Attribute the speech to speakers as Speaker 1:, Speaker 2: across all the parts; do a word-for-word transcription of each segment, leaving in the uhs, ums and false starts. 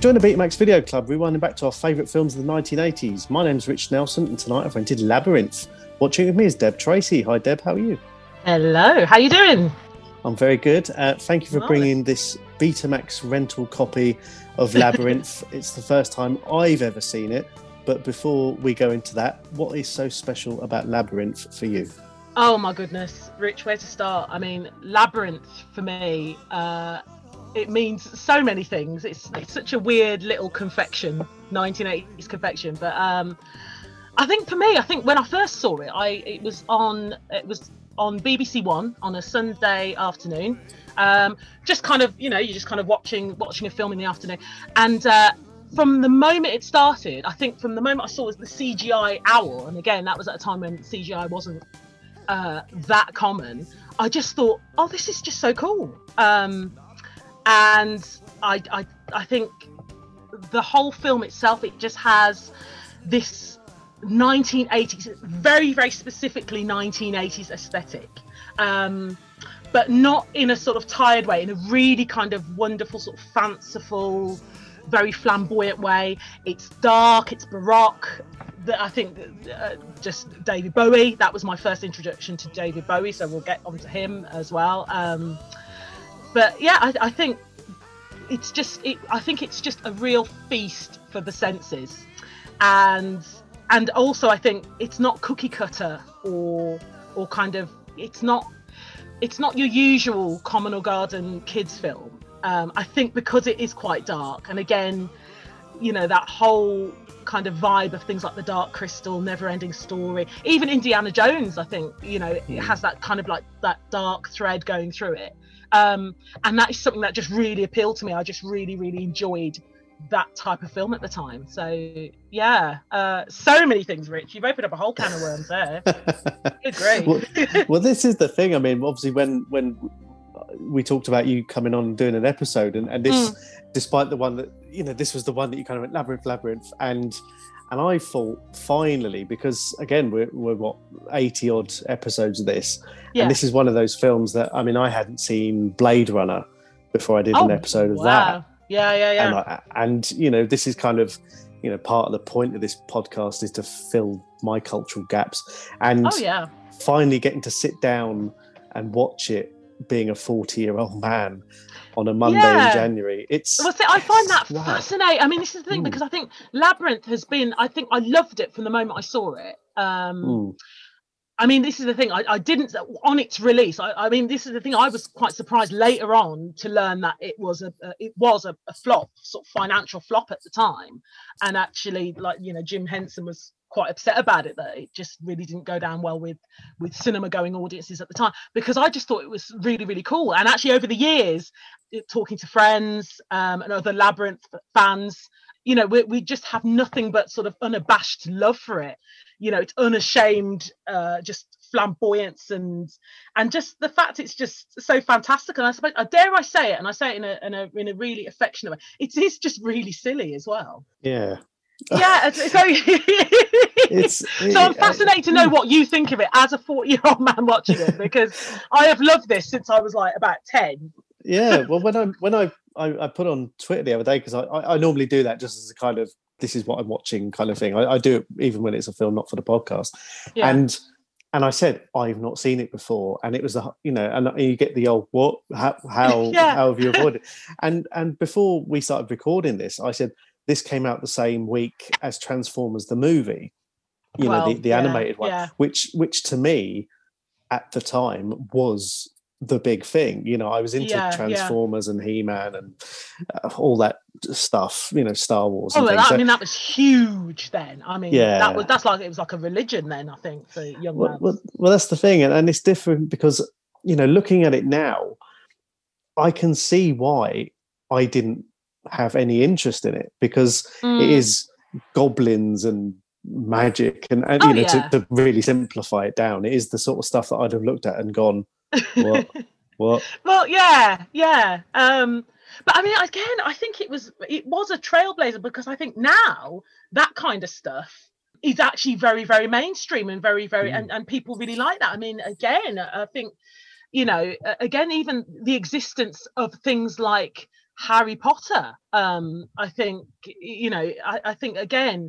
Speaker 1: joined the Betamax Video Club, rewinding back to our favourite films of the nineteen eighties. My name's Rich Nelson, and tonight I've rented Labyrinth. Watching with me is Deb Tracy. Hi, Deb. How are you?
Speaker 2: Hello. How you doing?
Speaker 1: I'm very good. Uh, thank you for
Speaker 2: Marvelous.
Speaker 1: bringing this Betamax rental copy of Labyrinth. It's the first time I've ever seen it. But before we go into that, what is so special about Labyrinth for you?
Speaker 2: Oh my goodness, Rich, where to start? I mean, Labyrinth for me, uh, it means so many things. It's, it's such a weird little confection, nineteen eighties confection. But um, I think for me, I think when I first saw it, I it was on it was on B B C One on a Sunday afternoon. Um, just kind of, you know, you're just kind of watching watching a film in the afternoon, and uh, from the moment it started, I think from the moment I saw it was the C G I owl, and again, that was at a time when C G I wasn't uh, that common. I just thought, oh, this is just so cool. Um, and I, I, I think the whole film itself, it just has this nineteen eighties, very, very specifically nineteen eighties aesthetic. Um, but not in a sort of tired way, in a really kind of wonderful, sort of fanciful, very flamboyant way. It's dark, it's baroque. The, I think uh, just David Bowie, that was my first introduction to David Bowie, so we'll get onto him as well. Um, but yeah, I, I think it's just, it, I think it's just a real feast for the senses. And and also I think it's not cookie cutter or or kind of, it's not, it's not your usual Common or Garden kids film. Um, I think because it is quite dark, and again, you know, that whole kind of vibe of things like The Dark Crystal, Never Ending Story, even Indiana Jones, I think, you know, it has that kind of like that dark thread going through it. Um, and that is something that just really appealed to me. I just really, really enjoyed that type of film at the time. So yeah, uh, so many things, Rich. You've opened up a whole can of worms there. Good, great.
Speaker 1: well, well, this is the thing. I mean, obviously, when when we talked about you coming on and doing an episode, and, and this, mm. despite the one that, you know, this was the one that you kind of went labyrinth, labyrinth, and and I thought finally, because again, we're, we're what, eighty odd episodes of this, yeah. and this is one of those films that, I mean, I hadn't seen Blade Runner before I did
Speaker 2: oh,
Speaker 1: an episode of
Speaker 2: wow.
Speaker 1: that.
Speaker 2: Yeah, yeah, yeah.
Speaker 1: And, I, and you know, this is kind of, you know, part of the point of this podcast is to fill my cultural gaps, and
Speaker 2: oh, yeah.
Speaker 1: finally getting to sit down and watch it, being a forty-year-old man on a Monday yeah. in January. It's
Speaker 2: well, see, I find that
Speaker 1: wow.
Speaker 2: fascinating. I mean, this is the thing, mm. because I think Labyrinth has been, I think I loved it from the moment I saw it. Um, mm. I mean, this is the thing, I, I didn't, on its release, I, I mean, this is the thing, I was quite surprised later on to learn that it was a, a it was a, a flop, sort of financial flop at the time. And actually, like, you know, Jim Henson was quite upset about it, that it just really didn't go down well with with cinema going audiences at the time, because I just thought it was really, really cool. And actually over the years, it, talking to friends um, and other Labyrinth fans, you know, we, we just have nothing but sort of unabashed love for it. You know, it's unashamed, uh, just flamboyance, and and just the fact it's just so fantastic. And I suppose, I dare I say it, and I say it in a in a in a really affectionate way, it is just really silly as well.
Speaker 1: Yeah.
Speaker 2: Yeah, so it's, so I'm fascinated to know what you think of it as a forty-year-old man watching it, because I have loved this since I was like about ten.
Speaker 1: Yeah, well, when I when I, I, I put on Twitter the other day, because I, I, I normally do that just as a kind of, this is what I'm watching kind of thing. I, I do it even when it's a film not for the podcast. Yeah. And and I said, I've not seen it before. And it was, a, you know, and you get the old, what, how, how, yeah. how have you avoided it? And, and before we started recording this, I said, this came out the same week as Transformers the movie, you well, know, the, the yeah, animated one, yeah. which which to me at the time was the big thing. You know, I was into yeah, Transformers yeah. and He-Man and uh, all that stuff, you know, Star Wars.
Speaker 2: Oh,
Speaker 1: and
Speaker 2: well,
Speaker 1: things.
Speaker 2: That,
Speaker 1: So,
Speaker 2: I mean, that was huge then. I mean,
Speaker 1: yeah.
Speaker 2: that was that's like it was like a religion then, I think, for young
Speaker 1: well,
Speaker 2: lads.
Speaker 1: Well, well, that's the thing. And, and it's different because, you know, looking at it now, I can see why I didn't have any interest in it, because mm. it is goblins and magic and, and oh, you know yeah. to, to really simplify it down, it is the sort of stuff that I'd have looked at and gone, what what
Speaker 2: well yeah yeah um but I mean, again, I think it was it was a trailblazer, because I think now that kind of stuff is actually very, very mainstream and very, very mm. and, and people really like that. I mean, again, I think, you know, again, even the existence of things like Harry Potter. Um, I think, you know, I, I think again,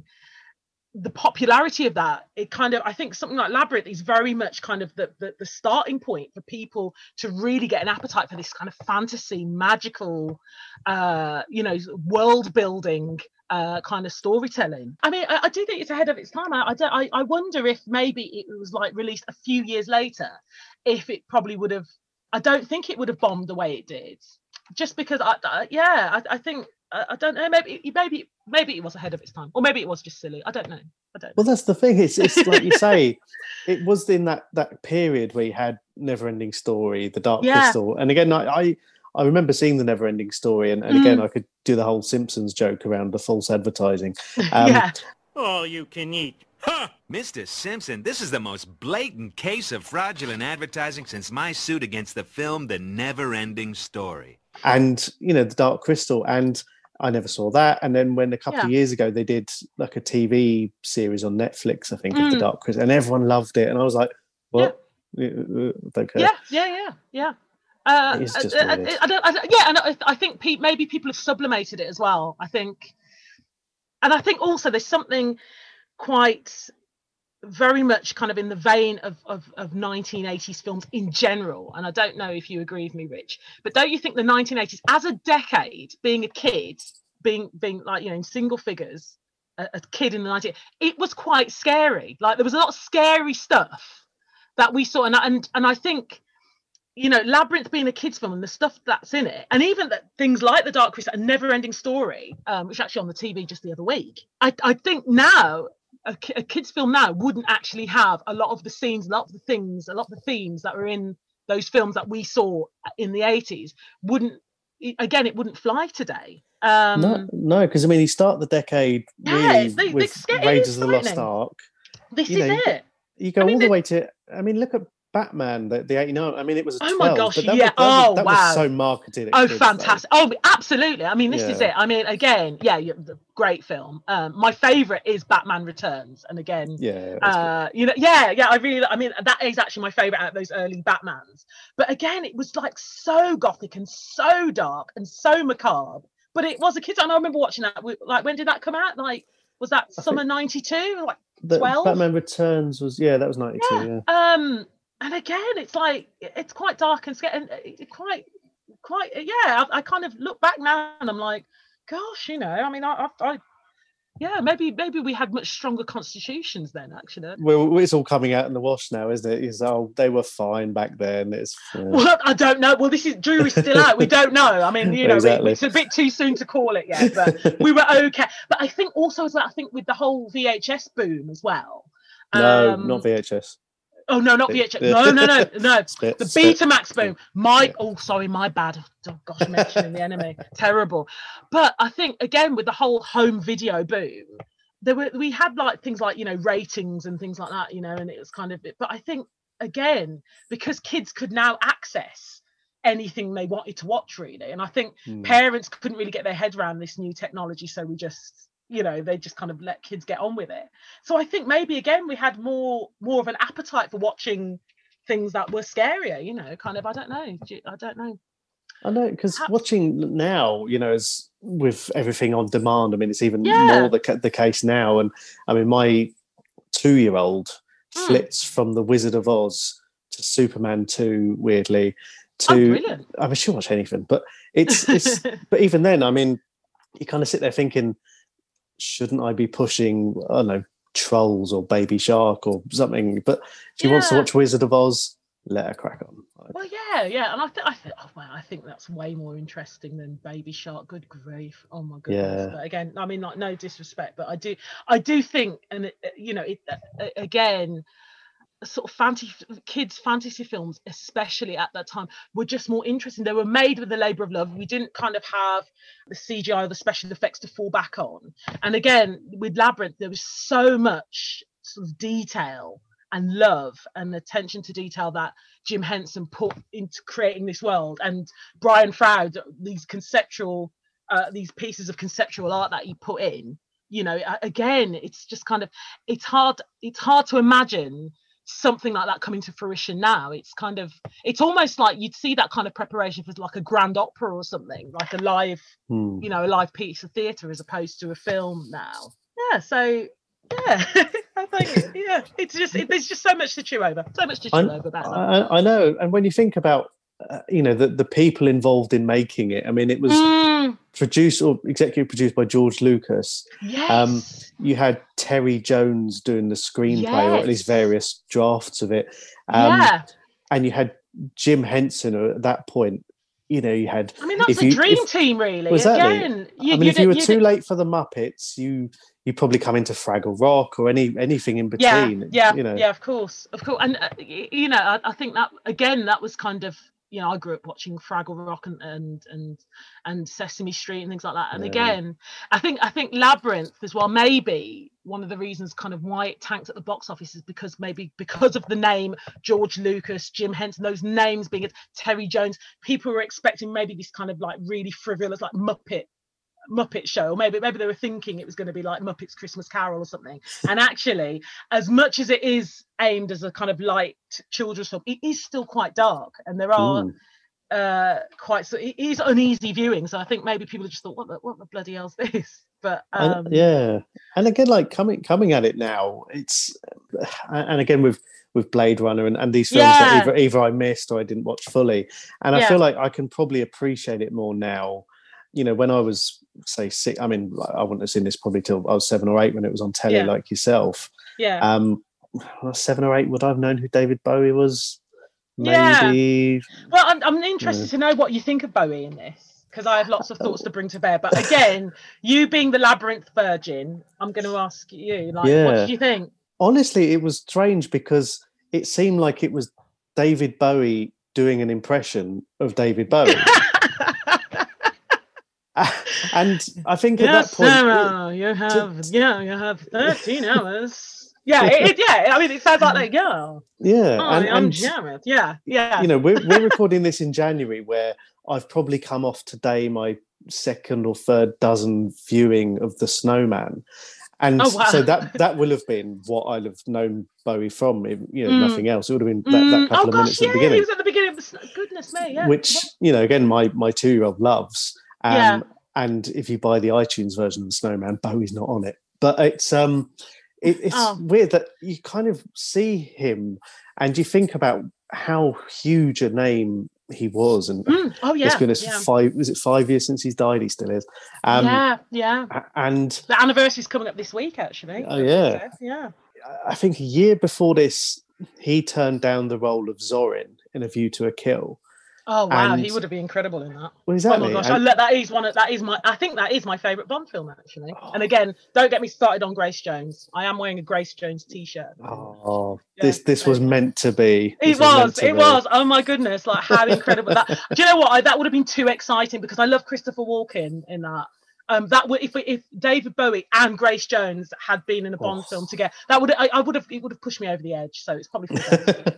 Speaker 2: the popularity of that, it kind of, I think something like Labyrinth is very much kind of the, the the starting point for people to really get an appetite for this kind of fantasy, magical, uh, you know, world building uh, kind of storytelling. I mean, I, I do think it's ahead of its time. I, I don't. I, I wonder if maybe it was like released a few years later, if it probably would have. I don't think it would have bombed the way it did, just because. I, I yeah, I, I think. I don't know. Maybe, maybe, maybe it was ahead of its time, or maybe it was just silly. I don't know. I don't know.
Speaker 1: Well, that's the thing. It's, it's like you say, it was in that that period where you had Neverending Story, The Dark yeah. Crystal, and again, I, I I remember seeing the Neverending Story, and, and mm. again, I could do the whole Simpsons joke around the false advertising.
Speaker 2: Um, yeah.
Speaker 3: All you can eat. Huh! Mister Simpson, this is the most blatant case of fraudulent advertising since my suit against the film The Neverending Story.
Speaker 1: And you know, The Dark Crystal, and I never saw that. And then when a couple yeah. of years ago they did like a T V series on Netflix, I think, mm. of The Dark Crystal, and everyone loved it. And I was like, "What? Yeah,
Speaker 2: okay. yeah, yeah, yeah, yeah." Uh, it's just I, I, I don't, I don't, yeah, and I, I think pe- maybe people have sublimated it as well. I think, and I think also there's something quite very much kind of in the vein of, of of nineteen eighties films in general, and I don't know if you agree with me, Rich, but don't you think the nineteen eighties as a decade, being a kid, being being like, you know, in single figures, a, a kid in the nineties, it was quite scary. Like there was a lot of scary stuff that we saw, and and and I think, you know, Labyrinth being a kids film and the stuff that's in it, and even that things like The Dark Crystal and Neverending Story, um, which actually on the T V just the other week, I I think now. A, a kids film now wouldn't actually have a lot of the scenes, a lot of the things, a lot of the themes that were in those films that we saw in the eighties. Wouldn't, again, it wouldn't fly today. Um,
Speaker 1: no, no, because I mean, you start the decade really yeah, they, with they, Raiders of the Lost Ark.
Speaker 2: This
Speaker 1: you
Speaker 2: is
Speaker 1: know,
Speaker 2: it.
Speaker 1: You go I mean, all the way to. I mean, look at Batman, the, the eighty-nine. I mean, it was a twelve.
Speaker 2: Oh my gosh,
Speaker 1: but that
Speaker 2: yeah.
Speaker 1: Was, that
Speaker 2: oh,
Speaker 1: was, that
Speaker 2: wow.
Speaker 1: was so marketed.
Speaker 2: Oh,
Speaker 1: kids,
Speaker 2: fantastic.
Speaker 1: though.
Speaker 2: Oh, absolutely. I mean, this
Speaker 1: yeah.
Speaker 2: is it. I mean, again, yeah, great film. Um, my favourite is Batman Returns. And again,
Speaker 1: yeah,
Speaker 2: uh, you know, yeah, yeah, I really, I mean, that is actually my favourite out of those early Batmans. But again, it was like so gothic and so dark and so macabre. But it was a kid's, and I remember watching that. Like, when did that come out? Like, was that I summer ninety-two? Like, twelve?
Speaker 1: Batman Returns was, yeah, that was ninety-two, yeah.
Speaker 2: yeah. Um, and again, it's like, it's quite dark and scary, and quite, quite, yeah, I, I kind of look back now and I'm like, gosh, you know, I mean, I, I, I yeah, maybe maybe we had much stronger constitutions then, actually.
Speaker 1: Well, it's all coming out in the wash now, isn't it? It's, oh, they were fine back then. It's uh...
Speaker 2: well, I don't know. Well, this is jury's still out. We don't know. I mean, you know, exactly. we, it's a bit too soon to call it yet, but we were okay. But I think also as well, I think with the whole V H S boom as well.
Speaker 1: No,
Speaker 2: um,
Speaker 1: not V H S.
Speaker 2: Oh no, not V H S. No, no, no, no.
Speaker 1: Spit,
Speaker 2: the
Speaker 1: spit.
Speaker 2: Betamax boom. My yeah. oh, sorry, my bad. Oh gosh, mentioning the enemy. Terrible. But I think again with the whole home video boom, there were we had like things like, you know, ratings and things like that, you know, and it was kind of. But I think again because kids could now access anything they wanted to watch really, and I think mm. parents couldn't really get their head around this new technology, so we just. You know, they just kind of let kids get on with it. So I think maybe again we had more more of an appetite for watching things that were scarier. You know, kind of. I don't know. I don't know.
Speaker 1: I know because watching now, you know, as with everything on demand. I mean, it's even
Speaker 2: yeah.
Speaker 1: more the the case now. And I mean, my two-year-old mm. flits from The Wizard of Oz to Superman two. Weirdly, to
Speaker 2: oh, brilliant.
Speaker 1: I mean, she'll watch anything, but it's it's. But even then, I mean, you kind of sit there thinking. Shouldn't I be pushing, I don't know, Trolls or Baby Shark or something? But if she yeah. wants to watch Wizard of Oz, let her crack on.
Speaker 2: Well, yeah, yeah, and I think I think oh, well, I think that's way more interesting than Baby Shark. Good grief! Oh my goodness!
Speaker 1: Yeah.
Speaker 2: But again, I mean, like no disrespect, but I do, I do think, and it, you know, it, uh, again. Sort of fantasy kids fantasy films, especially at that time, were just more interesting. They were made with the labor of love. We didn't kind of have the C G I or the special effects to fall back on. And again, with Labyrinth, there was so much sort of detail and love and attention to detail that Jim Henson put into creating this world, and Brian Froud, these conceptual uh, these pieces of conceptual art that he put in. You know, again, it's just kind of it's hard it's hard to imagine something like that coming to fruition now. It's kind of, it's almost like you'd see that kind of preparation for like a grand opera or something, like a live,
Speaker 1: hmm.
Speaker 2: you know, a live piece of theatre as opposed to a film now. Yeah, so yeah, I think yeah, it's just it, there's just so much to chew over, so much to chew
Speaker 1: I,
Speaker 2: over about that.
Speaker 1: I, I know, and when you think about uh, you know the the people involved in making it, I mean, it was
Speaker 2: Mm,
Speaker 1: produced or executive produced by George Lucas.
Speaker 2: yes,
Speaker 1: Um, you had Terry Jones doing the screenplay, or at least
Speaker 2: yes,
Speaker 1: various drafts of it. Um,
Speaker 2: yeah.
Speaker 1: and you had Jim Henson at that point. You know, you had.
Speaker 2: I mean, that's
Speaker 1: if
Speaker 2: a
Speaker 1: you,
Speaker 2: dream
Speaker 1: if,
Speaker 2: team, really.
Speaker 1: exactly.
Speaker 2: Again,
Speaker 1: I mean, if you were too late for the Muppets, you you probably come into Fraggle Rock or any anything in between.
Speaker 2: Yeah, yeah,
Speaker 1: you know.
Speaker 2: yeah, of course, of course. And uh, you know, I, I think that again, that was kind of, you know, I grew up watching Fraggle Rock and and and, and Sesame Street and things like that. And
Speaker 1: Yeah.
Speaker 2: again, I think I think Labyrinth as well. Maybe one of the reasons kind of why it tanked at the box office is because maybe because of the name George Lucas, Jim Henson, those names being it, Terry Jones. People were expecting maybe this kind of like really frivolous, like Muppet. Muppet show, or maybe maybe they were thinking it was going to be like Muppets Christmas Carol or something. And actually, as much as it is aimed as a kind of light children's film, it is still quite dark, and there are
Speaker 1: Mm.
Speaker 2: uh quite so it is uneasy viewing. So I think maybe people just thought, what the what the bloody hell's this? But um
Speaker 1: and, yeah, and again, like coming coming at it now, it's and again with with Blade Runner and, and these films
Speaker 2: yeah.
Speaker 1: that either either I missed or I didn't watch fully, and
Speaker 2: Yeah.
Speaker 1: I feel like I can probably appreciate it more now. You know, when I was say six, I mean, I wouldn't have seen this probably till I was seven or eight when it was on telly,
Speaker 2: Yeah.
Speaker 1: like yourself.
Speaker 2: Yeah.
Speaker 1: Um, when I was seven or eight, would I have known who David Bowie was?
Speaker 2: Yeah.
Speaker 1: Maybe.
Speaker 2: Well, I'm I'm interested
Speaker 1: Yeah.
Speaker 2: to know what you think of Bowie in this, because I have lots of thoughts to bring to bear. But again, you being the Labyrinth virgin, I'm going to ask you, like,
Speaker 1: Yeah.
Speaker 2: what did you think?
Speaker 1: Honestly, it was strange because it seemed like it was David Bowie doing an impression of David Bowie. And I think at
Speaker 2: Yes,
Speaker 1: that point,
Speaker 2: Sarah, you have
Speaker 1: to-
Speaker 2: yeah, you have thirteen hours. Yeah, it, it- yeah. I mean, it sounds like that. Yeah.
Speaker 1: yeah,
Speaker 2: Hi,
Speaker 1: and,
Speaker 2: I'm
Speaker 1: and
Speaker 2: Jareth. Yeah, yeah.
Speaker 1: you know, we're we're recording this in January, where I've probably come off today my second or third dozen viewing of The Snowman, and
Speaker 2: Oh, wow.
Speaker 1: so that that will have been what I'll have known Bowie from. If, you know,
Speaker 2: Mm.
Speaker 1: nothing else. It would have been that,
Speaker 2: Mm,
Speaker 1: that couple
Speaker 2: oh
Speaker 1: of
Speaker 2: gosh,
Speaker 1: minutes
Speaker 2: yeah,
Speaker 1: at the beginning,
Speaker 2: he was at the beginning of the. Sn- Goodness me, yeah.
Speaker 1: which you know, again, my my two year old loves. Um,
Speaker 2: Yeah.
Speaker 1: And if you buy the iTunes version of the Snowman, Bowie's not on it. But it's um, it, it's
Speaker 2: Oh.
Speaker 1: weird that you kind of see him and you think about how huge a name he was. And
Speaker 2: Mm, oh yeah,
Speaker 1: it's goodness,
Speaker 2: yeah.
Speaker 1: five was it five years since he's died? He still is. Um,
Speaker 2: yeah, yeah.
Speaker 1: a- And
Speaker 2: The anniversary's coming up this week, actually.
Speaker 1: Oh, yeah.
Speaker 2: So, yeah.
Speaker 1: I think a year before this, he turned down the role of Zorin in A View to a Kill.
Speaker 2: Oh wow,
Speaker 1: And-
Speaker 2: he would have been incredible in that.
Speaker 1: Well, exactly.
Speaker 2: Oh my gosh,
Speaker 1: And-
Speaker 2: I let that is one of that is my I think that is my favourite Bond film actually. And again, don't get me started on Grace Jones. I am wearing a Grace Jones t-shirt.
Speaker 1: Oh,
Speaker 2: Yeah,
Speaker 1: this this
Speaker 2: so-
Speaker 1: was meant to be. This
Speaker 2: It
Speaker 1: meant
Speaker 2: was,
Speaker 1: to
Speaker 2: it
Speaker 1: be.
Speaker 2: was. Oh my goodness, like how incredible that. Do you know what? I, that would have been too exciting because I love Christopher Walken in that. Um, that would if if David Bowie and Grace Jones had been in a Bond
Speaker 1: Oh.
Speaker 2: film together, that would I, I would have it would have pushed me over the edge. So it's probably for the best.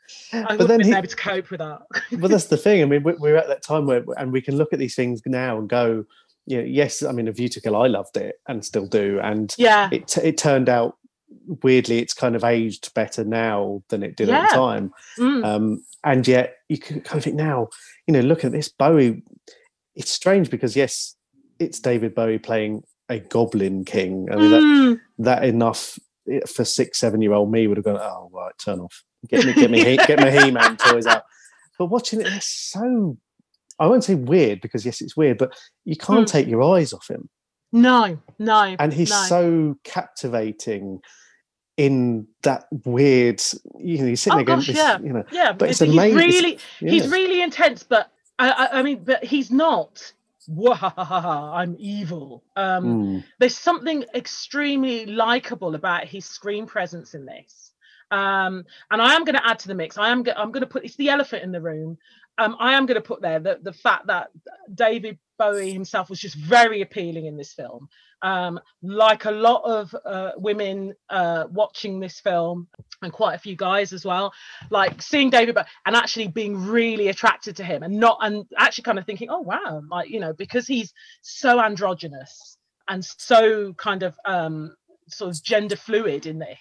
Speaker 2: I
Speaker 1: But
Speaker 2: would have
Speaker 1: then
Speaker 2: been
Speaker 1: he-
Speaker 2: able to cope with that.
Speaker 1: But that's the thing. I mean, we- we're at that time where, and we can look at these things now and go, you know, yes. I mean, A View to Kill, I loved it and still do, and
Speaker 2: Yeah,
Speaker 1: it it turned out weirdly, it's kind of aged better now than it did at
Speaker 2: Yeah.
Speaker 1: the time.
Speaker 2: Mm.
Speaker 1: Um, and yet, you can kind of think now, you know, look at this Bowie. It's strange because yes, it's David Bowie playing a Goblin King. I mean, that
Speaker 2: Mm.
Speaker 1: that enough for six, seven year old me would have gone, oh right, turn off, get me, get me, He- get my He-Man toys out. But watching it, it's so, I won't say weird because yes, it's weird, but you can't
Speaker 2: Mm.
Speaker 1: take your eyes off him,
Speaker 2: No, no,
Speaker 1: and he's
Speaker 2: no.
Speaker 1: so captivating in that weird. You know, he's sitting
Speaker 2: Oh,
Speaker 1: there going,
Speaker 2: gosh,
Speaker 1: this,
Speaker 2: yeah.
Speaker 1: you know,
Speaker 2: Yeah,
Speaker 1: but it's
Speaker 2: he's
Speaker 1: amazing. It's-
Speaker 2: really,
Speaker 1: yeah.
Speaker 2: he's really intense. But I, I, I mean, but he's not. Wahahaha, I'm evil. Um,
Speaker 1: Mm.
Speaker 2: there's something extremely likable about his screen presence in this. Um, and I am going to add to the mix. I am. Go- I'm going to put. It's the elephant in the room. Um, I am going to put there the the fact that David Bowie himself was just very appealing in this film. Um, like a lot of uh, women uh, watching this film, and quite a few guys as well, like seeing David Bowie and actually being really attracted to him, and not and actually kind of thinking, oh wow, like you know, because he's so androgynous and so kind of um, sort of gender fluid in this.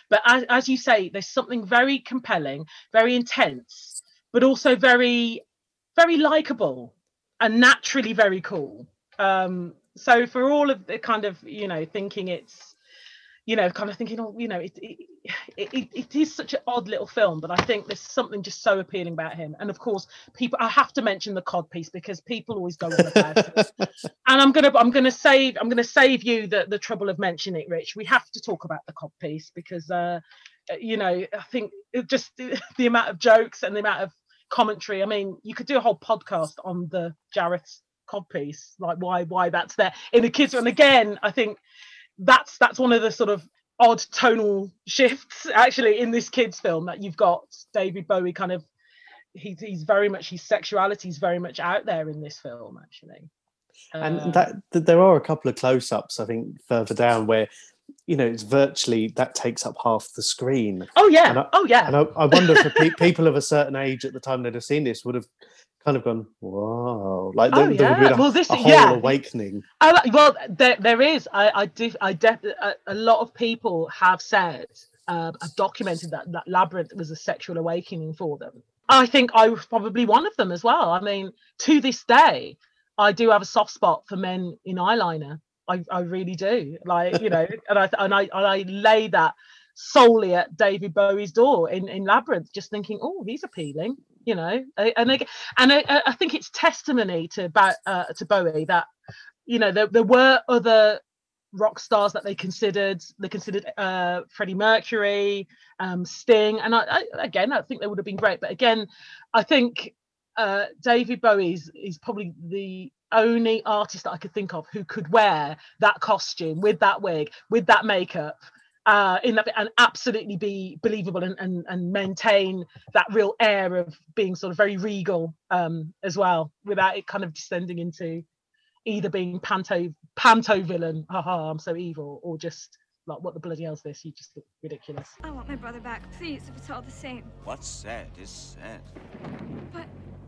Speaker 2: But as, as you say, there's something very compelling, very intense, but also very, very likable and naturally very cool. Um, so for all of the kind of, you know, thinking it's, you know, kind of thinking, oh, you know, it it, it it is such an odd little film, but I think there's something just so appealing about him. And of course, people, I have to mention the cod piece because people always go on about it. And I'm gonna I'm gonna save I'm gonna save you the the trouble of mentioning it, Rich. We have to talk about the cod piece because, uh, you know, I think it just the, the amount of jokes and the amount of commentary. I mean, you could do a whole podcast on the Jareth cod piece, like why why that's there in the kids. And again, I think. That's that's one of the sort of odd tonal shifts actually in this kids film, that you've got David Bowie kind of he's he's very much his sexuality is very much out there in this film actually.
Speaker 1: And
Speaker 2: uh,
Speaker 1: that, that there are a couple of close-ups I think further down where, you know, it's virtually that takes up half the screen.
Speaker 2: Oh yeah,
Speaker 1: and I,
Speaker 2: oh yeah.
Speaker 1: And I, I wonder if pe- people of a certain age at the time they'd have seen this would have kind of gone, wow, like there,
Speaker 2: oh,
Speaker 1: there
Speaker 2: yeah.
Speaker 1: would be a,
Speaker 2: well, this,
Speaker 1: a whole
Speaker 2: yeah.
Speaker 1: awakening.
Speaker 2: I, well, there there is. I I do. I def, a, a lot of people have said, uh, have documented that that Labyrinth was a sexual awakening for them. I think I was probably one of them as well. I mean, to this day, I do have a soft spot for men in eyeliner. I, I really do. Like, you know, and I and I and I lay that solely at David Bowie's door in, in Labyrinth, just thinking, oh, he's appealing, you know. And I, and I, I think it's testimony to uh, to Bowie that, you know, there, there were other rock stars that they considered. They considered uh, Freddie Mercury, um, Sting, and I, I, again, I think they would have been great. But again, I think uh, David Bowie is, is probably the only artist that I could think of who could wear that costume with that wig, with that makeup, uh, in that, and absolutely be believable and, and and maintain that real air of being sort of very regal um, as well, without it kind of descending into either being panto panto villain, haha, I'm so evil, or just like, what the bloody hell's this? You just look ridiculous.
Speaker 4: I want my brother back, please, if it's all the same.
Speaker 5: What's said is said.
Speaker 4: But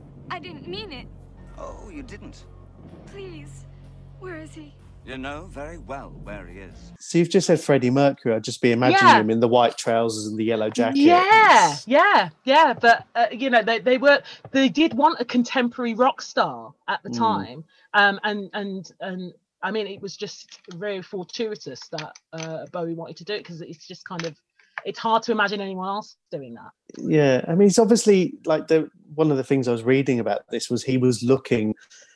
Speaker 4: I didn't mean it.
Speaker 5: Oh, you didn't?
Speaker 4: Please, where is he?
Speaker 5: You know very well where he is.
Speaker 1: So you've just said Freddie Mercury. I'd just be imagining
Speaker 2: yeah.
Speaker 1: him in the white trousers and the yellow jacket.
Speaker 2: Yeah, yeah, yeah. But uh, you know, they, they were they did want a contemporary rock star at the mm. time, um, and and and I mean, it was just very fortuitous that uh, Bowie wanted to do it, because it's just kind of, it's hard to imagine anyone else doing that.
Speaker 1: Yeah, I mean, it's obviously like the one of the things I was reading about this was he was looking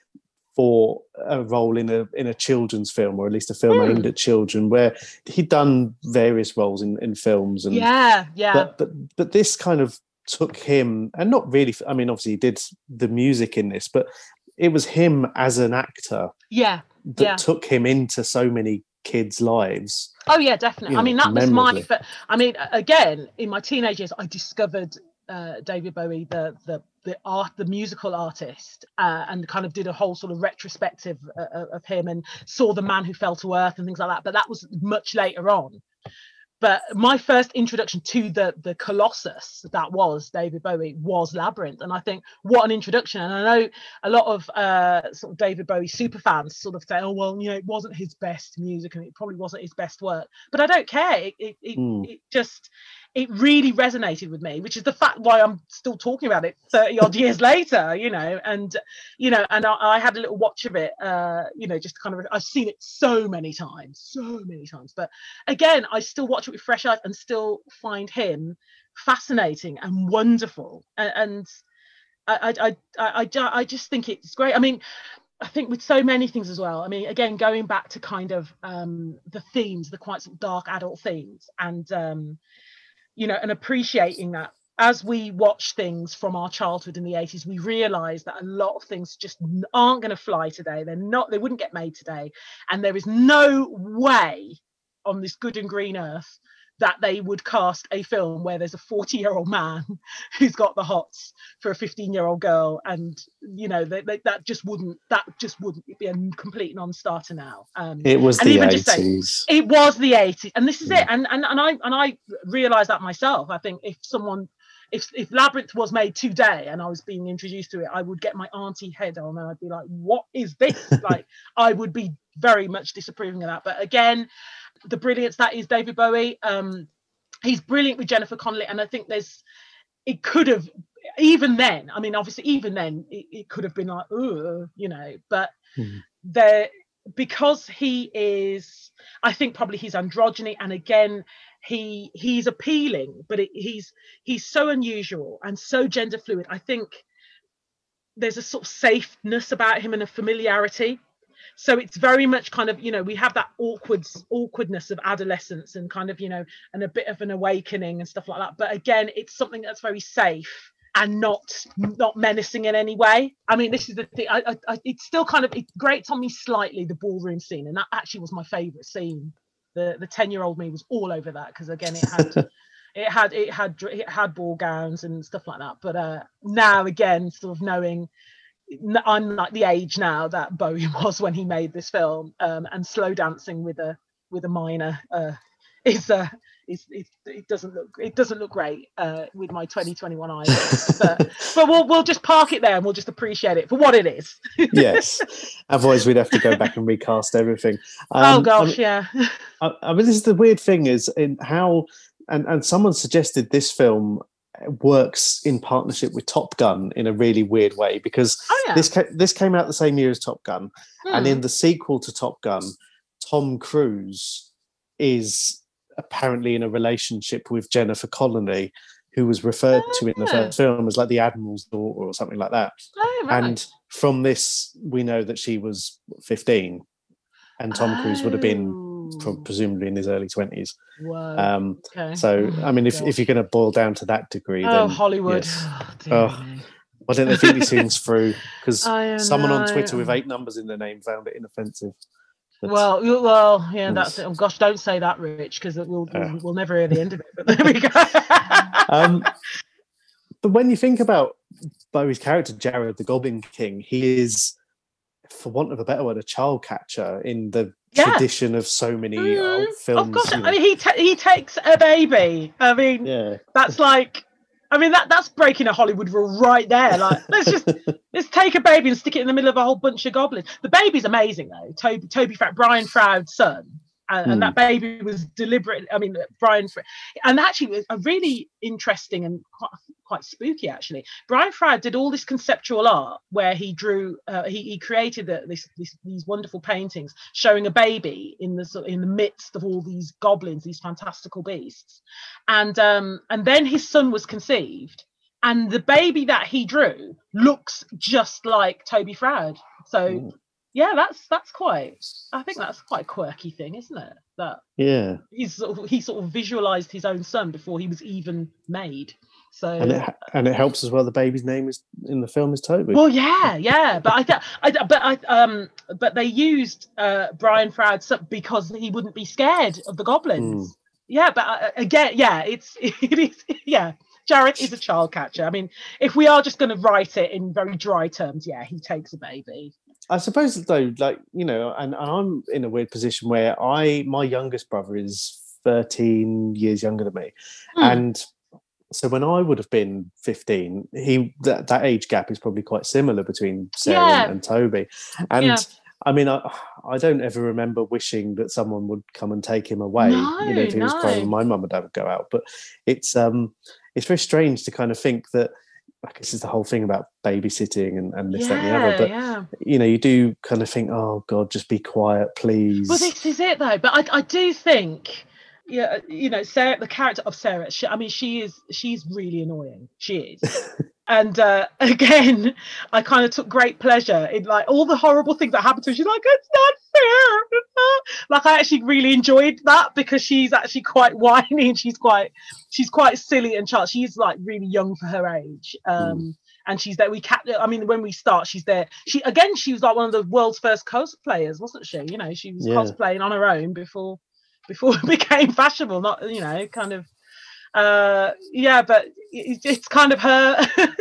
Speaker 1: for a role in a in a children's film, or at least a film mm. aimed at children, where he'd done various roles in, in films. And
Speaker 2: yeah, yeah.
Speaker 1: But, but but this kind of took him, and not really. I mean, obviously he did the music in this, but it was him as an actor.
Speaker 2: Yeah,
Speaker 1: that
Speaker 2: yeah.
Speaker 1: took him into so many kids' lives.
Speaker 2: Oh yeah, definitely.
Speaker 1: You know,
Speaker 2: I mean, that was
Speaker 1: memorably.
Speaker 2: my. I mean, again, in my teenage years, I discovered uh, David Bowie, the the the art, the musical artist, uh, and kind of did a whole sort of retrospective uh, of him, and saw The Man Who Fell to Earth and things like that. But that was much later on. But my first introduction to the the Colossus that was David Bowie was Labyrinth, and I think what an introduction. And I know a lot of uh, sort of David Bowie superfans sort of say, "Oh well, you know, it wasn't his best music, and it probably wasn't his best work." But I don't care. It it, it, mm. it just it really resonated with me, which is the fact why I'm still talking about it thirty odd years later. You know, and you know, and I, I had a little watch of it. Uh, you know, just kind of I've seen it so many times, so many times. But again, I still watch it with fresh eyes and still find him fascinating and wonderful, and, and I, I, I, I, I just think it's great. I mean, I think with so many things as well. I mean, again, going back to kind of um, the themes, the quite sort of dark adult themes, and um, you know, and appreciating that as we watch things from our childhood in the eighties, we realize that a lot of things just aren't going to fly today. They're not. They wouldn't get made today, and there is no way on this good and green earth that they would cast a film where there's a forty year old man who's got the hots for a fifteen year old girl, and you know they, they, that just wouldn't that just wouldn't be a complete non-starter now. Um,
Speaker 1: it was
Speaker 2: and
Speaker 1: the
Speaker 2: even
Speaker 1: eighties.
Speaker 2: Just say, it was the eighties, and this is
Speaker 1: yeah.
Speaker 2: it. And and and I and I realised that myself. I think if someone If, if Labyrinth was made today and I was being introduced to it, I would get my auntie head on and I'd be like, what is this? Like, I would be very much disapproving of that. But again, the brilliance that is David Bowie, um, he's brilliant with Jennifer Connelly, and I think there's it could have even then. I mean, obviously, even then it, it could have been like, oh, you know, but
Speaker 1: mm.
Speaker 2: there because he is, I think probably he's androgyny, and again, he he's appealing, but it, he's he's so unusual and so gender fluid. I think there's a sort of safeness about him and a familiarity. So it's very much kind of, you know, we have that awkward awkwardness of adolescence and kind of, you know, and a bit of an awakening and stuff like that. But again, it's something that's very safe and not not menacing in any way. I mean, this is the thing. I, I, it's still kind of, it grates on me slightly, the ballroom scene. And that actually was my favourite scene. The the ten-year-old me was all over that, because again, it had... It had it had it had ball gowns and stuff like that. But uh, now again, sort of knowing I'm like the age now that Bowie was when he made this film, um, and slow dancing with a with a minor uh, is uh, is it, it doesn't look it doesn't look great uh, with my twenty twenty-one eyes. but but we'll we'll just park it there and we'll just appreciate it for what it is.
Speaker 1: Yes, otherwise we'd have to go back and recast everything.
Speaker 2: Um, oh
Speaker 1: I
Speaker 2: gosh,
Speaker 1: mean,
Speaker 2: yeah.
Speaker 1: I, I mean, this is the weird thing is in how. And and someone suggested this film works in partnership with Top Gun in a really weird way, because
Speaker 2: oh, yeah.
Speaker 1: this ca- this came out the same year as Top Gun,
Speaker 2: hmm.
Speaker 1: and in the sequel to Top Gun, Tom Cruise is apparently in a relationship with Jennifer Connelly, who was referred
Speaker 2: oh,
Speaker 1: to in the
Speaker 2: yeah.
Speaker 1: first film as like the Admiral's daughter or something like that.
Speaker 2: Oh, right.
Speaker 1: And from this, we know that she was fifteen, and Tom
Speaker 2: oh.
Speaker 1: Cruise would have been presumably in his early twenties.
Speaker 2: Wow.
Speaker 1: Um,
Speaker 2: okay.
Speaker 1: So,
Speaker 2: oh,
Speaker 1: I mean, if,
Speaker 2: gosh.
Speaker 1: if you're going to boil down to that degree,
Speaker 2: oh,
Speaker 1: then
Speaker 2: Hollywood.
Speaker 1: Yes.
Speaker 2: Oh,
Speaker 1: oh, why don't they think these things through? Because someone
Speaker 2: know.
Speaker 1: on Twitter with eight numbers in their name found it inoffensive. But,
Speaker 2: well, well, yeah,
Speaker 1: yes.
Speaker 2: that's it. Oh gosh, don't say that, Rich, because we'll, we'll
Speaker 1: uh,
Speaker 2: we'll never hear the end of it. But there we go.
Speaker 1: um, but when you think about Bowie's character, Jared the Goblin King, he is, for want of a better word, a child catcher in the
Speaker 2: yeah.
Speaker 1: tradition of so many mm, old films.
Speaker 2: Of course,
Speaker 1: you know.
Speaker 2: I mean, he ta- he takes a baby. I mean,
Speaker 1: yeah.
Speaker 2: that's like, I mean, that that's breaking a Hollywood rule right there. Like, let's just let's take a baby and stick it in the middle of a whole bunch of goblins. The baby's amazing though. Toby Toby Froud, Brian Froud's son. And, and mm. that baby was deliberate. I mean, Brian, and actually, it was a really interesting and quite, quite spooky. Actually, Brian Froud did all this conceptual art where he drew, uh, he, he created the, this, this, these wonderful paintings showing a baby in the in the midst of all these goblins, these fantastical beasts, and um, and then his son was conceived, and the baby that he drew looks just like Toby Froud. So. Mm. Yeah, that's that's quite. I think that's quite a quirky thing, isn't it? That
Speaker 1: yeah,
Speaker 2: he's sort of, he sort of visualized his own son before he was even made. So
Speaker 1: and it and it helps as well. The baby's name is in the film is Toby.
Speaker 2: Well, yeah, yeah, but I, I but I um but they used uh, Brian Froud because he wouldn't be scared of the goblins. Mm. Yeah, but uh, again, yeah, it's it is yeah. Jared is a child catcher. I mean, if we are just going to write it in very dry terms, yeah, he takes a baby.
Speaker 1: I suppose though, like, you know, and, and I'm in a weird position where I, my youngest brother is thirteen years younger than me. Mm. And so when I would have been fifteen, he, that, that age gap is probably quite similar between Sarah
Speaker 2: yeah.
Speaker 1: and, and Toby. And
Speaker 2: yeah.
Speaker 1: I mean, I, I don't ever remember wishing that someone would come and take him away.
Speaker 2: No,
Speaker 1: you know, if he
Speaker 2: no.
Speaker 1: was crying, my mum and dad would go out. But it's, um, it's very strange to kind of think that, I guess this is the whole thing about babysitting and, and this,
Speaker 2: yeah,
Speaker 1: that, and the other. But,
Speaker 2: yeah.
Speaker 1: you know, you do kind of think, oh, God, just be quiet, please.
Speaker 2: Well, this is it, though. But I, I do think, yeah, you know, Sarah, the character of Sarah, she, I mean, she is, she's really annoying. She is. And uh, again, I kind of took great pleasure in like all the horrible things that happened to her. She's like, it's not fair. Like, I actually really enjoyed that because she's actually quite whiny and she's quite, she's quite silly and child. She's like really young for her age. Um, mm. And she's there. We kept, I mean, when we start, she's there. She, again, she was like one of the world's first cosplayers, wasn't she? You know, she was yeah. cosplaying on her own before, before it became fashionable, not, you know, kind of. Uh, yeah, but it, it's kind of her.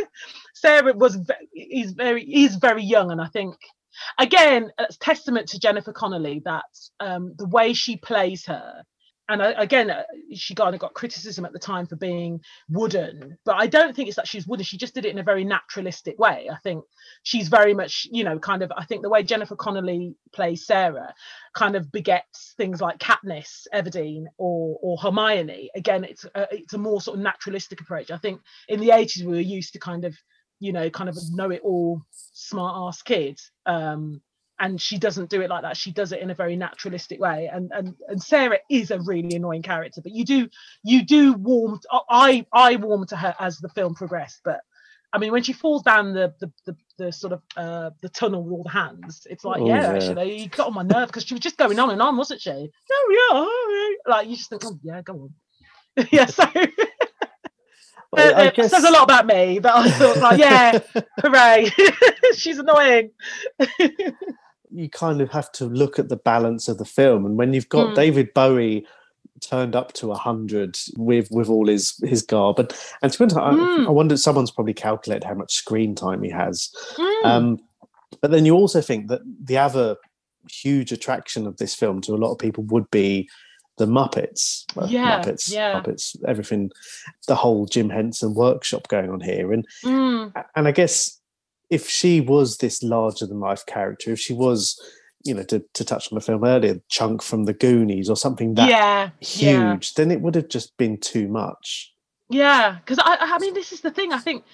Speaker 2: Sarah was is very is very young, and I think again it's testament to Jennifer Connelly that um, the way she plays her, and I, again, uh, she kind of got criticism at the time for being wooden, but I don't think it's that she's wooden. She just did it in a very naturalistic way. I think she's very much, you know, kind of, I think the way Jennifer Connelly plays Sarah kind of begets things like Katniss Everdeen or or Hermione. Again, it's a, it's a more sort of naturalistic approach. I think in the eighties we were used to kind of, you know, kind of know it all smart ass kids. Um, and she doesn't do it like that. She does it in a very naturalistic way. And and and Sarah is a really annoying character, but you do you do warm. I I warm to her as the film progressed. But I mean, when she falls down the the the, the sort of uh, the tunnel with all the hands, it's like,
Speaker 1: oh,
Speaker 2: yeah,
Speaker 1: yeah,
Speaker 2: actually, you got on my nerve because she was just going on and on, wasn't she? Oh yeah, like you just think, oh yeah, go on. yeah, so.
Speaker 1: Well, I
Speaker 2: it
Speaker 1: guess...
Speaker 2: says a lot about me that I thought, like, yeah, hooray, she's annoying.
Speaker 1: You kind of have to look at the balance of the film, and when you've got
Speaker 2: Mm.
Speaker 1: David Bowie turned up to a hundred with with all his his garb, and and to be honest,
Speaker 2: Mm.
Speaker 1: I, I wonder someone's probably calculated how much screen time he has.
Speaker 2: Mm.
Speaker 1: Um, but then you also think that the other huge attraction of this film to a lot of people would be the Muppets, well,
Speaker 2: Yeah,
Speaker 1: Muppets,
Speaker 2: yeah.
Speaker 1: Muppets, everything, the whole Jim Henson workshop going on here, and
Speaker 2: Mm.
Speaker 1: and I guess if she was this larger than life character, if she was, you know, to, to touch on the film earlier, Chunk from the Goonies or something that
Speaker 2: yeah,
Speaker 1: huge,
Speaker 2: yeah,
Speaker 1: then it would have just been too much.
Speaker 2: yeah. Because I, I mean, this is the thing. I think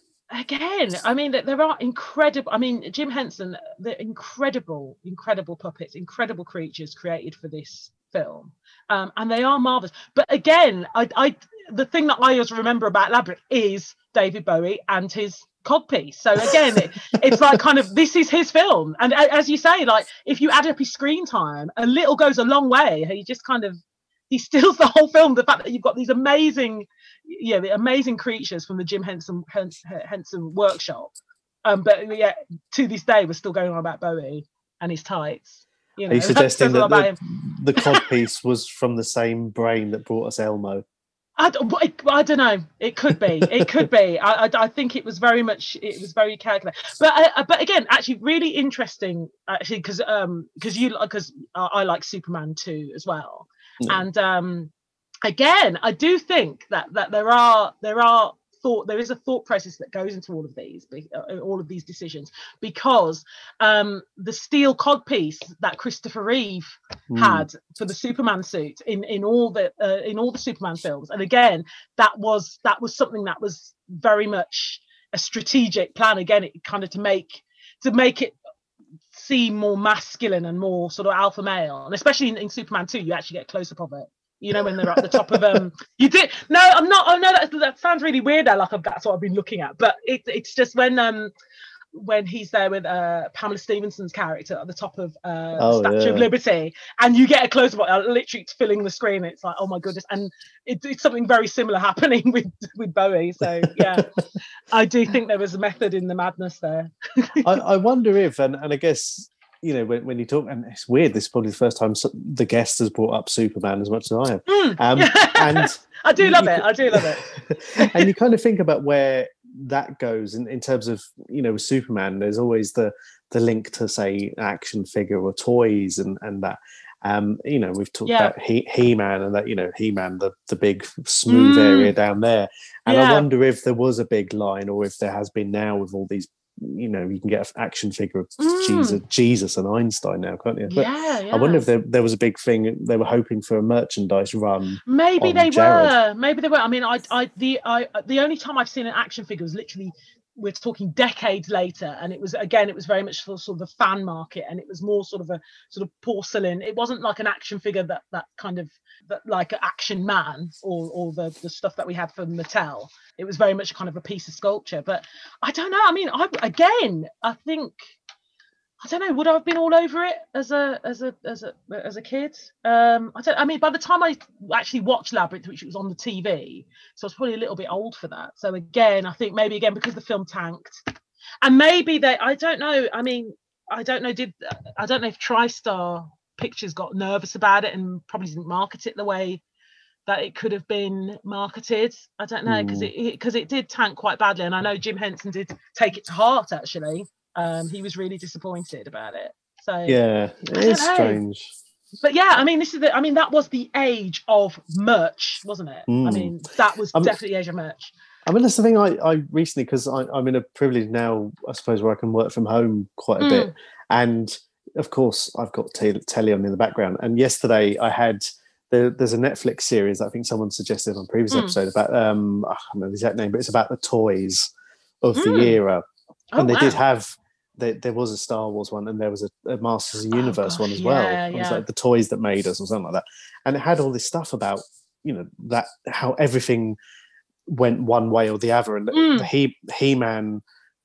Speaker 2: again, I mean, that there are incredible. I mean, Jim Henson, the incredible, incredible puppets, incredible creatures created for this film, um, and they are marvelous. But again, I, I, the thing that I always remember about Labyrinth is David Bowie and his codpiece. So again, it, it's like kind of this is his film, and a- as you say, like if you add up his screen time, a little goes a long way. He just kind of he steals the whole film. The fact that you've got these amazing, yeah, the amazing creatures from the Jim Henson Henson, Henson workshop, um, but yeah, to this day we're still going on about Bowie and his tights. You know,
Speaker 1: Are you suggesting that
Speaker 2: that
Speaker 1: the, the codpiece was from the same brain that brought us Elmo?
Speaker 2: I, I, I don't know. It could be. It could be. I, I, I think it was very much. It was very calculated. But uh, but again, actually, really interesting. Actually, because um because you because I, I like Superman too as well.
Speaker 1: Yeah.
Speaker 2: And um again, I do think that that there are there are thought there is a thought process that goes into all of these uh, all of these decisions, because um the steel codpiece that Christopher Reeve
Speaker 1: Mm.
Speaker 2: had for the Superman suit in in all the uh, in all the Superman films, and again that was that was something that was very much a strategic plan. Again, it kind of to make to make it seem more masculine and more sort of alpha male, and especially in, in Superman two, you actually get a close up of it. You know, when they're at the top of um you did no I'm not oh no that, that sounds really weird now, like I've, that's what I've been looking at, but it, it's just when um when he's there with uh Pamela Stevenson's character at the top of uh
Speaker 1: Oh,
Speaker 2: the Statue
Speaker 1: yeah.
Speaker 2: of Liberty, and you get a close up, uh, literally it's filling the screen. It's like, oh my goodness, and it, it's something very similar happening with with Bowie. So yeah, I do think there was a method in the madness there.
Speaker 1: I, I wonder if, and, and I guess, you know, when, when you talk, and it's weird, this is probably the first time so- the guest has brought up Superman as much as I have.
Speaker 2: Mm.
Speaker 1: Um, and
Speaker 2: I do love
Speaker 1: you-
Speaker 2: it. I do love it.
Speaker 1: and you kind of think about where that goes in, in terms of, you know, with Superman, there's always the the link to, say, action figure or toys and and that. Um, you know, we've talked
Speaker 2: Yeah.
Speaker 1: about he, He-Man and that, you know, He-Man, the, the big smooth
Speaker 2: Mm.
Speaker 1: area down there. And I
Speaker 2: Yeah.
Speaker 1: wonder if there was a big line, or if there has been now with all these, you know, you can get an action figure of
Speaker 2: Mm.
Speaker 1: Jesus, Jesus and Einstein now, can't you? But
Speaker 2: Yeah, yeah.
Speaker 1: I wonder if there, there was a big thing, they were hoping for a merchandise run.
Speaker 2: Maybe
Speaker 1: on
Speaker 2: they
Speaker 1: Jared.
Speaker 2: were. Maybe they were. I mean, I, I, the, I, the only time I've seen an action figure was literally, we're talking decades later, and it was again, it was very much for sort of the fan market, and it was more sort of a sort of porcelain. It wasn't like an action figure that that kind of that like an Action Man or or the the stuff that we had from Mattel. It was very much kind of a piece of sculpture. But I don't know. I mean, I again, I think. I don't know. Would I have been all over it as a as a as a as a kid? Um, I don't. I mean, by the time I actually watched Labyrinth, which was on the T V, so I was probably a little bit old for that. So again, I think maybe again because the film tanked, and maybe they. I don't know. I mean, I don't know. Did I don't know if TriStar Pictures got nervous about it and probably didn't market it the way that it could have been marketed. I don't know, because it because it, it did tank quite badly, and I know Jim Henson did take it to heart actually. Um, he was really disappointed about it. So
Speaker 1: Yeah, it
Speaker 2: I
Speaker 1: is
Speaker 2: don't know.
Speaker 1: strange.
Speaker 2: but yeah, I mean, this is the. I mean, that was the age of merch, wasn't it?
Speaker 1: Mm.
Speaker 2: I mean, that was
Speaker 1: I'm,
Speaker 2: definitely the age of merch.
Speaker 1: I mean, that's the thing. I, I recently, because I'm in a privilege now, I suppose, where I can work from home quite a mm. bit, and of course, I've got te- telly on in the background. And yesterday, I had the, there's a Netflix series that I think someone suggested on a previous mm. episode about um, I don't know the exact name, but it's about the toys of mm. the era,
Speaker 2: oh,
Speaker 1: and they
Speaker 2: wow.
Speaker 1: did have. There, there was a Star Wars one, and there was a, a Masters of the Universe oh, gosh, one as well.
Speaker 2: Yeah,
Speaker 1: it was
Speaker 2: yeah.
Speaker 1: like the toys that made us, or something like that. And it had all this stuff about, you know, that how everything went one way or the other, and
Speaker 2: mm.
Speaker 1: the He He-Man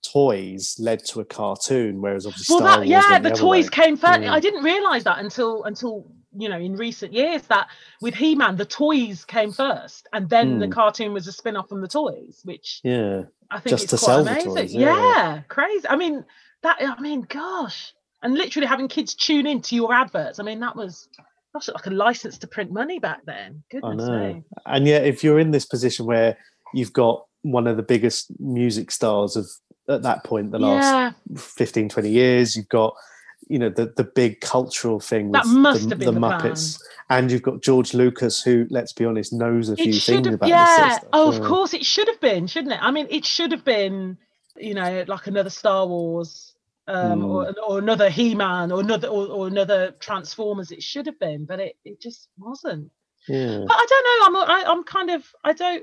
Speaker 1: toys led to a cartoon, whereas obviously
Speaker 2: well,
Speaker 1: Star
Speaker 2: that,
Speaker 1: Wars
Speaker 2: yeah,
Speaker 1: went
Speaker 2: the,
Speaker 1: the
Speaker 2: toys
Speaker 1: way.
Speaker 2: came first.
Speaker 1: Mm.
Speaker 2: I didn't realise that until until you know in recent years that with He-Man the toys came first, and then mm. the cartoon was a spin-off from the toys, which
Speaker 1: yeah,
Speaker 2: I think
Speaker 1: just
Speaker 2: is
Speaker 1: to
Speaker 2: quite
Speaker 1: sell
Speaker 2: amazing.
Speaker 1: the toys.
Speaker 2: Yeah.
Speaker 1: yeah,
Speaker 2: crazy. I mean that. I mean, gosh, and literally having kids tune in to your adverts. I mean, that was. That's like a license to print money back then. Goodness
Speaker 1: I know.
Speaker 2: me.
Speaker 1: And yet, if you're in this position where you've got one of the biggest music stars of at that point, the last
Speaker 2: yeah.
Speaker 1: fifteen, twenty years, you've got, you know, the, the big cultural thing with
Speaker 2: that must
Speaker 1: the,
Speaker 2: have been
Speaker 1: the,
Speaker 2: the
Speaker 1: Muppets.
Speaker 2: Plan.
Speaker 1: And you've got George Lucas, who, let's be honest, knows a
Speaker 2: it
Speaker 1: few things
Speaker 2: have,
Speaker 1: about
Speaker 2: yeah.
Speaker 1: this sort of stuff.
Speaker 2: Oh,
Speaker 1: yeah.
Speaker 2: of course, it should have been, shouldn't it? I mean, it should have been, you know, like another Star Wars. Um, mm. or, or another He-Man, or another, or, or another Transformers. It should have been, but it, it just wasn't.
Speaker 1: Yeah.
Speaker 2: But I don't know. I'm I, I'm kind of I don't.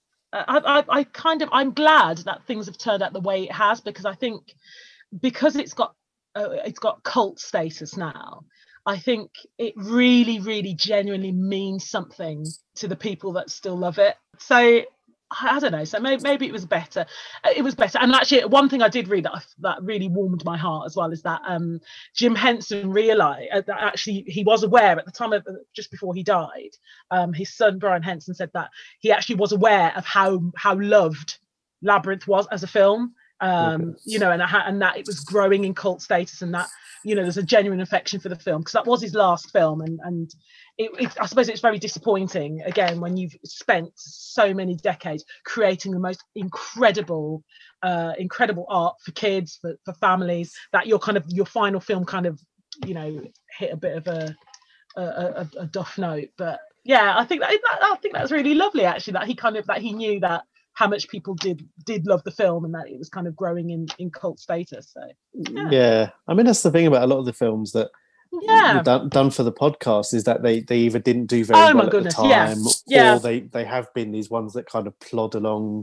Speaker 2: I, I I kind of I'm glad that things have turned out the way it has, because I think because it's got uh, it's got cult status now. I think it really, really, genuinely means something to the people that still love it. So. I don't know. So maybe, maybe it was better. It was better. And actually, one thing I did read that I, that really warmed my heart as well is that um, Jim Henson realised uh, that actually he was aware at the time of just before he died. Um, his son Brian Henson said that he actually was aware of how how loved Labyrinth was as a film. Um, okay. You know, and and that it was growing in cult status, and that you know there's a genuine affection for the film, because that was his last film, and and. It, it, I suppose it's very disappointing, again, when you've spent so many decades creating the most incredible, uh, incredible art for kids, for, for families, that your kind of your final film kind of, you know, hit a bit of a a, a, a duff note. But yeah, I think that, that I think that's really lovely, actually, that he kind of that he knew that how much people did did love the film, and that it was kind of growing in in cult status. So yeah,
Speaker 1: yeah. I mean, that's the thing about a lot of the films that.
Speaker 2: Yeah,
Speaker 1: done, done for the podcast is that they, they either didn't do very
Speaker 2: oh,
Speaker 1: well
Speaker 2: my
Speaker 1: at
Speaker 2: goodness,
Speaker 1: the time,
Speaker 2: yeah. Yeah.
Speaker 1: or they, they have been these ones that kind of plod along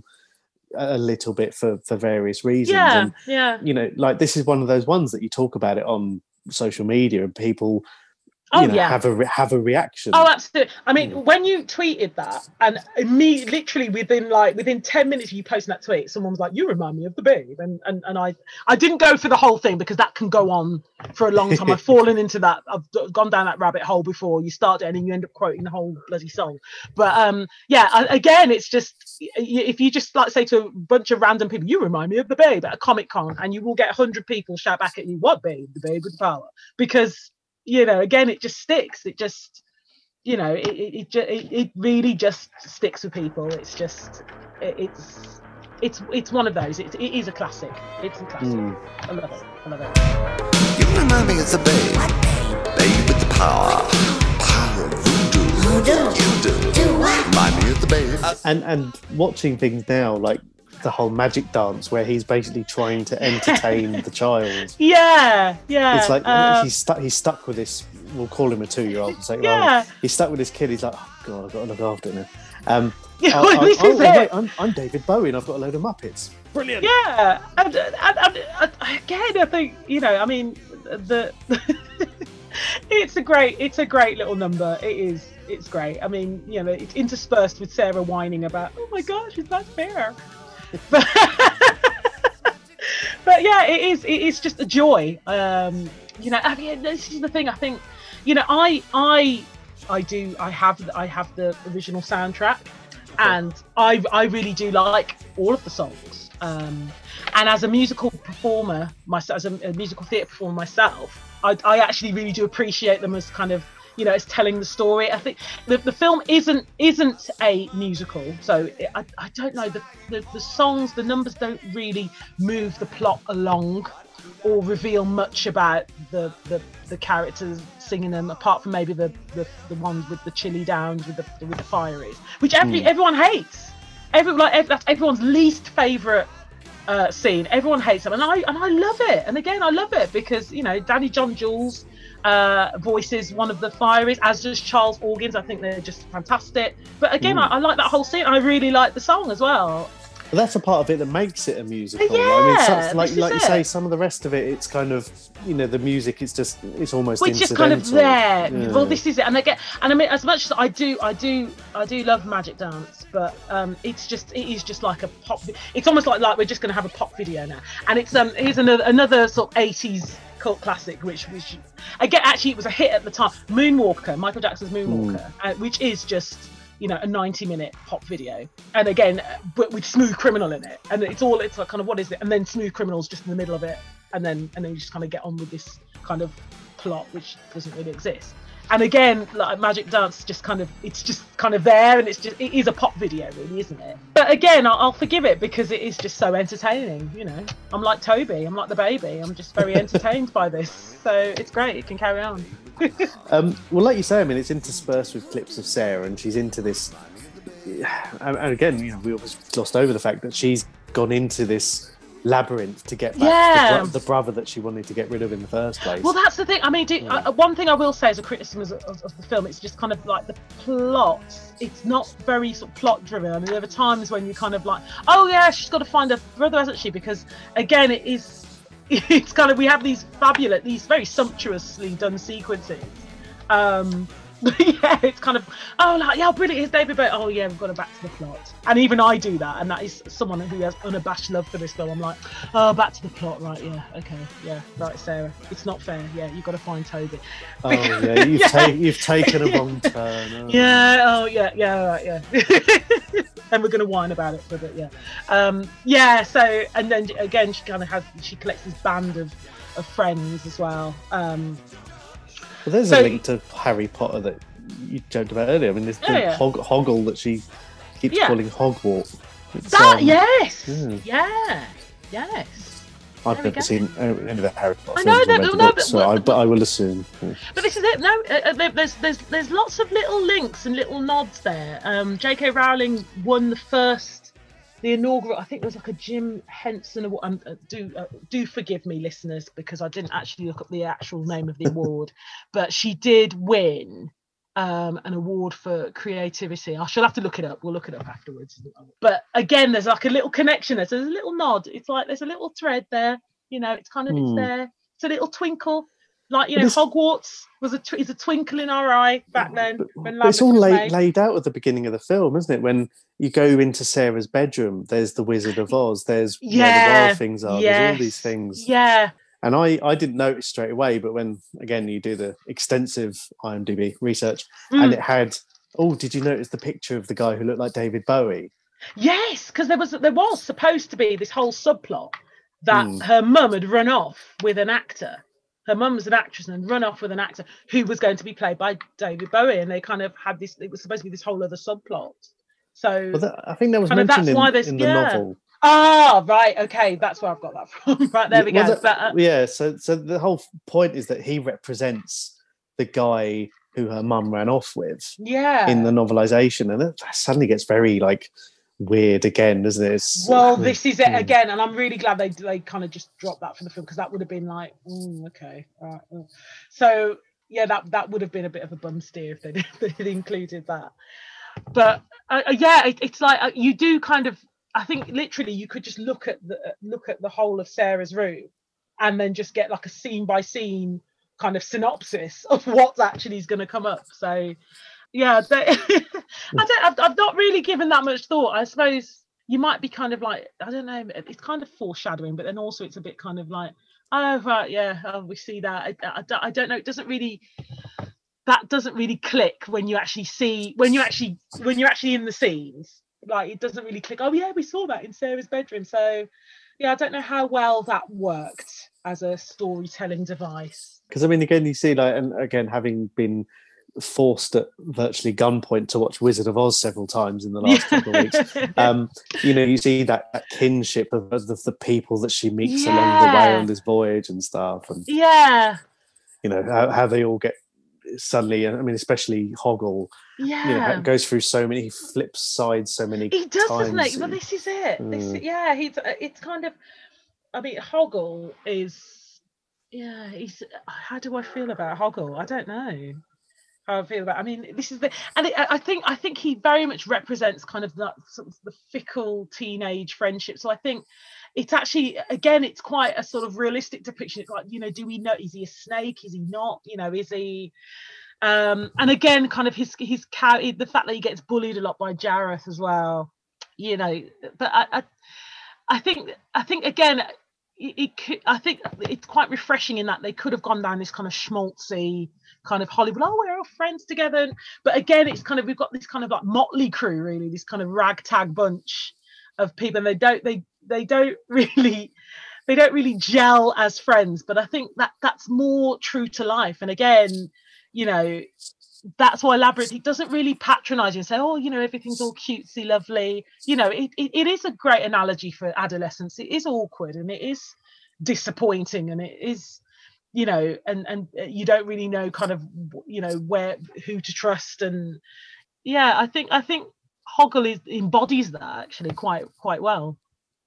Speaker 1: a little bit for, for various reasons.
Speaker 2: Yeah,
Speaker 1: and,
Speaker 2: yeah.
Speaker 1: You know, like this is one of those ones that you talk about it on social media and people.
Speaker 2: Oh,
Speaker 1: you know,
Speaker 2: yeah.
Speaker 1: have a re- have a reaction.
Speaker 2: Oh, absolutely. I mean, mm. when you tweeted that, and me literally within like within ten minutes of you posting that tweet, someone was like, "You remind me of the Babe," and and and I I didn't go for the whole thing, because that can go on for a long time. I've fallen into that. I've gone down that rabbit hole before. You start it and then you end up quoting the whole bloody song. But um, yeah, I, again, it's just if you just like say to a bunch of random people, "You remind me of the Babe" at a Comic Con, and you will get a hundred people shout back at you, "What Babe? The Babe with power?" Because you know, again, it just sticks. It just, you know, it it it, it really just sticks with people. It's just, it, it's it's it's one of those. It, it is a classic. It's a classic. Mm. I love it. I love it.
Speaker 6: You remind me of the Babe, Babe with the power, power of voodoo. Voodoo. You do. Do what? Remind me of the Babe.
Speaker 1: And and watching things now, like the whole magic dance where he's basically trying to entertain the child.
Speaker 2: Yeah, yeah.
Speaker 1: It's like
Speaker 2: uh,
Speaker 1: he's stuck. He's stuck with this. We'll call him a two-year-old. And say,
Speaker 2: yeah.
Speaker 1: well, he's stuck with this kid. He's like, oh god, I've got to look after him now. Um,
Speaker 2: yeah,
Speaker 1: I, I,
Speaker 2: this
Speaker 1: oh,
Speaker 2: is
Speaker 1: wait,
Speaker 2: it.
Speaker 1: wait, I'm, I'm David Bowie, and I've got a load of Muppets. Brilliant.
Speaker 2: Yeah, and, and, and, and again, I think you know. I mean, the it's a great, it's a great little number. It is. It's great. I mean, you know, it's interspersed with Sarah whining about, oh my gosh, it's not fair. But, but yeah, it is. It is just a joy. Um, you know, I mean, this is the thing. I think, you know, I, I, I do. I have, I have the original soundtrack, and I, I really do like all of the songs. Um, and as a musical performer, myself, as a, a musical theatre performer myself, I, I actually really do appreciate them as kind of, you know, it's telling the story. I think the, the film isn't isn't a musical, so it, I, I don't know, the, the the songs, the numbers don't really move the plot along. or reveal much about the the, the characters singing them, apart from maybe the, the, the ones with the chili downs with the with the fieries, which every, mm. everyone hates. Everyone like that's everyone's least favourite uh, scene. Everyone hates them, and I and I love it. And again, I love it because you know Danny John Jules uh, voices one of the fieries, as does Charles Organs. I think they're just fantastic. But again, mm. I, I like that whole scene. I really like the song as well.
Speaker 1: But that's a part of it that makes it a musical.
Speaker 2: Yeah,
Speaker 1: I mean, so, like like you
Speaker 2: it.
Speaker 1: say, some of the rest of it, it's kind of, you know, the music. It's just, it's almost
Speaker 2: Which
Speaker 1: incidental.
Speaker 2: is kind of there.
Speaker 1: Yeah.
Speaker 2: Well, this is it, and I get, and I mean, as much as I do, I do, I do love Magic Dance, but um, it's just, it is just like a pop. It's almost like like we're just going to have a pop video now, and it's um, here's another another sort of eighties cult classic, which which again actually it was a hit at the time. Moonwalker, Michael Jackson's Moonwalker, mm. uh, which is just, you know, a ninety minute pop video, and again but with Smooth Criminal in it, and it's all it's like kind of what is it, and then Smooth Criminal's just in the middle of it, and then and then you just kind of get on with this kind of plot which doesn't really exist. And again, like Magic Dance, just kind of it's just kind of there, and it's just it is a pop video, really, isn't it? But again, I'll, I'll forgive it because it is just so entertaining. You know, I'm like Toby, I'm like the baby, I'm just very entertained by this, so it's great. It can carry on.
Speaker 1: um, well, like you say, I mean, it's interspersed with clips of Sarah, and she's into this. And again, you know, we always glossed over the fact that she's gone into this labyrinth to get back
Speaker 2: yeah.
Speaker 1: to the, bro- the brother that she wanted to get rid of in the first place.
Speaker 2: Well, that's the thing. I mean, do, yeah. uh, one thing I will say as a criticism of, of, of the film, it's just kind of like the plot. It's not very sort of plot driven. I mean, there are times when you kind of like, oh yeah, she's got to find her brother, hasn't she? Because again, it is. It's kind of we have these fabulous, these very sumptuously done sequences. Um, yeah, it's kind of oh, like yeah, brilliant. It's David Bowie. Oh yeah, we've got to back to the plot. And even I do that, and that is someone who has unabashed love for this film. I'm like, oh, back to the plot, right? Yeah, okay, yeah, right, Sarah. It's not fair. Yeah, you've got to find Toby.
Speaker 1: Oh yeah, you've, yeah. Ta- you've taken a wrong turn. Oh.
Speaker 2: Yeah. Oh yeah. Yeah. Right. Yeah. And we're going to whine about it for a bit, yeah. Um, yeah, so, and then again, she kind of has, she collects this band of, of friends as well. Um,
Speaker 1: well, there's
Speaker 2: so,
Speaker 1: a link to Harry Potter that you joked about earlier. I mean, there's the
Speaker 2: oh, yeah.
Speaker 1: hog- Hoggle that she keeps
Speaker 2: yeah.
Speaker 1: calling Hogwarts. It's,
Speaker 2: that,
Speaker 1: um,
Speaker 2: yes!
Speaker 1: Yeah.
Speaker 2: yeah, yes.
Speaker 1: I've never seen any of the Harry Potter
Speaker 2: I know,
Speaker 1: films.
Speaker 2: no,
Speaker 1: Or read the
Speaker 2: no,
Speaker 1: books,
Speaker 2: but,
Speaker 1: so
Speaker 2: well,
Speaker 1: I, but I will assume. Yeah.
Speaker 2: But this is it. No, uh, there's there's there's there's lots of little links and little nods there. Um, J K Rowling won the first, the inaugural. I think it was like a Jim Henson award. Um, uh, do uh, do forgive me, listeners, because I didn't actually look up the actual name of the award, but she did win um, an award for creativity. I shall have to look it up. We'll look it up afterwards. But again, there's like a little connection there. So there's a little nod. It's like there's a little thread there. You know, it's kind of
Speaker 1: mm.
Speaker 2: it's there. It's a little twinkle, like you know,
Speaker 1: this,
Speaker 2: Hogwarts was a tw- is a twinkle in our eye back then.
Speaker 1: But,
Speaker 2: when
Speaker 1: but it's all laid,
Speaker 2: made.
Speaker 1: laid out at the beginning of the film, isn't it? When you go into Sarah's bedroom, there's the Wizard of Oz. There's
Speaker 2: yeah,
Speaker 1: where the wild things are.
Speaker 2: Yes,
Speaker 1: there's all these things.
Speaker 2: Yeah.
Speaker 1: And I, I didn't notice straight away, but when again you do the extensive IMDb research, mm. and it had, oh, did you notice the picture of the guy who looked like David Bowie?
Speaker 2: Yes, because there was there was supposed to be this whole subplot that mm. her mum had run off with an actor. Her mum was an actress and run off with an actor who was going to be played by David Bowie, and they kind of had this. It was supposed to be this whole other subplot. So
Speaker 1: well, that, I think that was mentioned in, in the
Speaker 2: yeah.
Speaker 1: novel.
Speaker 2: Ah, oh, right, okay, that's where I've got that from. Right, there we
Speaker 1: well,
Speaker 2: go.
Speaker 1: The,
Speaker 2: but, uh,
Speaker 1: yeah, so so the whole point is that he represents the guy who her mum ran off with.
Speaker 2: Yeah.
Speaker 1: In the novelization, and it suddenly gets very like weird again, doesn't it? It's,
Speaker 2: well, this is it yeah. again, and I'm really glad they they kind of just dropped that from the film because that would have been like, mm, okay, right. So yeah, that that would have been a bit of a bum steer if they if they'd included that. But uh, yeah, it, it's like uh, you do kind of. I think literally you could just look at the look at the whole of Sarah's room, and then just get like a scene by scene kind of synopsis of what actually is going to come up. So. Yeah, they, I don't. I've, I've not really given that much thought. I suppose you might be kind of like, I don't know. It's kind of foreshadowing, but then also it's a bit kind of like, oh right, yeah, oh, we see that. I, I, I don't know. It doesn't really. That doesn't really click when you actually see when you actually when you're actually in the scenes. Like it doesn't really click. Oh yeah, we saw that in Sarah's bedroom. So yeah, I don't know how well that worked as a storytelling device.
Speaker 1: Because I mean, again, you see like, and again, having been forced at virtually gunpoint to watch Wizard of Oz several times in the last couple of weeks. Um, you know, you see that, that kinship of, of the people that she meets
Speaker 2: Yeah.
Speaker 1: along the way on this voyage and stuff. And,
Speaker 2: yeah.
Speaker 1: you know, how, how they all get suddenly, I mean, especially Hoggle,
Speaker 2: Yeah.
Speaker 1: you know, how it goes through so many, he flips sides so many
Speaker 2: He does,
Speaker 1: times.
Speaker 2: doesn't he? Well, this is it.
Speaker 1: Mm.
Speaker 2: This, yeah, he's. It's kind of. I mean, Hoggle is. Yeah, he's. How do I feel about Hoggle? I don't know how I feel about. I mean, this is the, and it, I think I think he very much represents kind of that sort of the fickle teenage friendship. So I think it's actually, again, it's quite a sort of realistic depiction. It's like, you know, do we know? Is he a snake? Is he not? You know, is he? Um, and again, kind of his his cow, the fact that he gets bullied a lot by Jareth as well. You know, but I I, I think I think again. It, it could, I think it's quite refreshing in that they could have gone down this kind of schmaltzy kind of Hollywood, oh, we're all friends together, but again it's kind of, we've got this kind of like motley crew, really, this kind of ragtag bunch of people, and they don't they they don't really they don't really gel as friends. But I think that that's more true to life, and again, you know, that's why Labyrinth, it doesn't really patronize you and say, oh, you know, everything's all cutesy lovely. You know, it, it, it is a great analogy for adolescence. It is awkward and it is disappointing, and it is, you know, and and you don't really know kind of, you know, where, who to trust. And yeah, I think I think Hoggle is, embodies that actually quite quite well.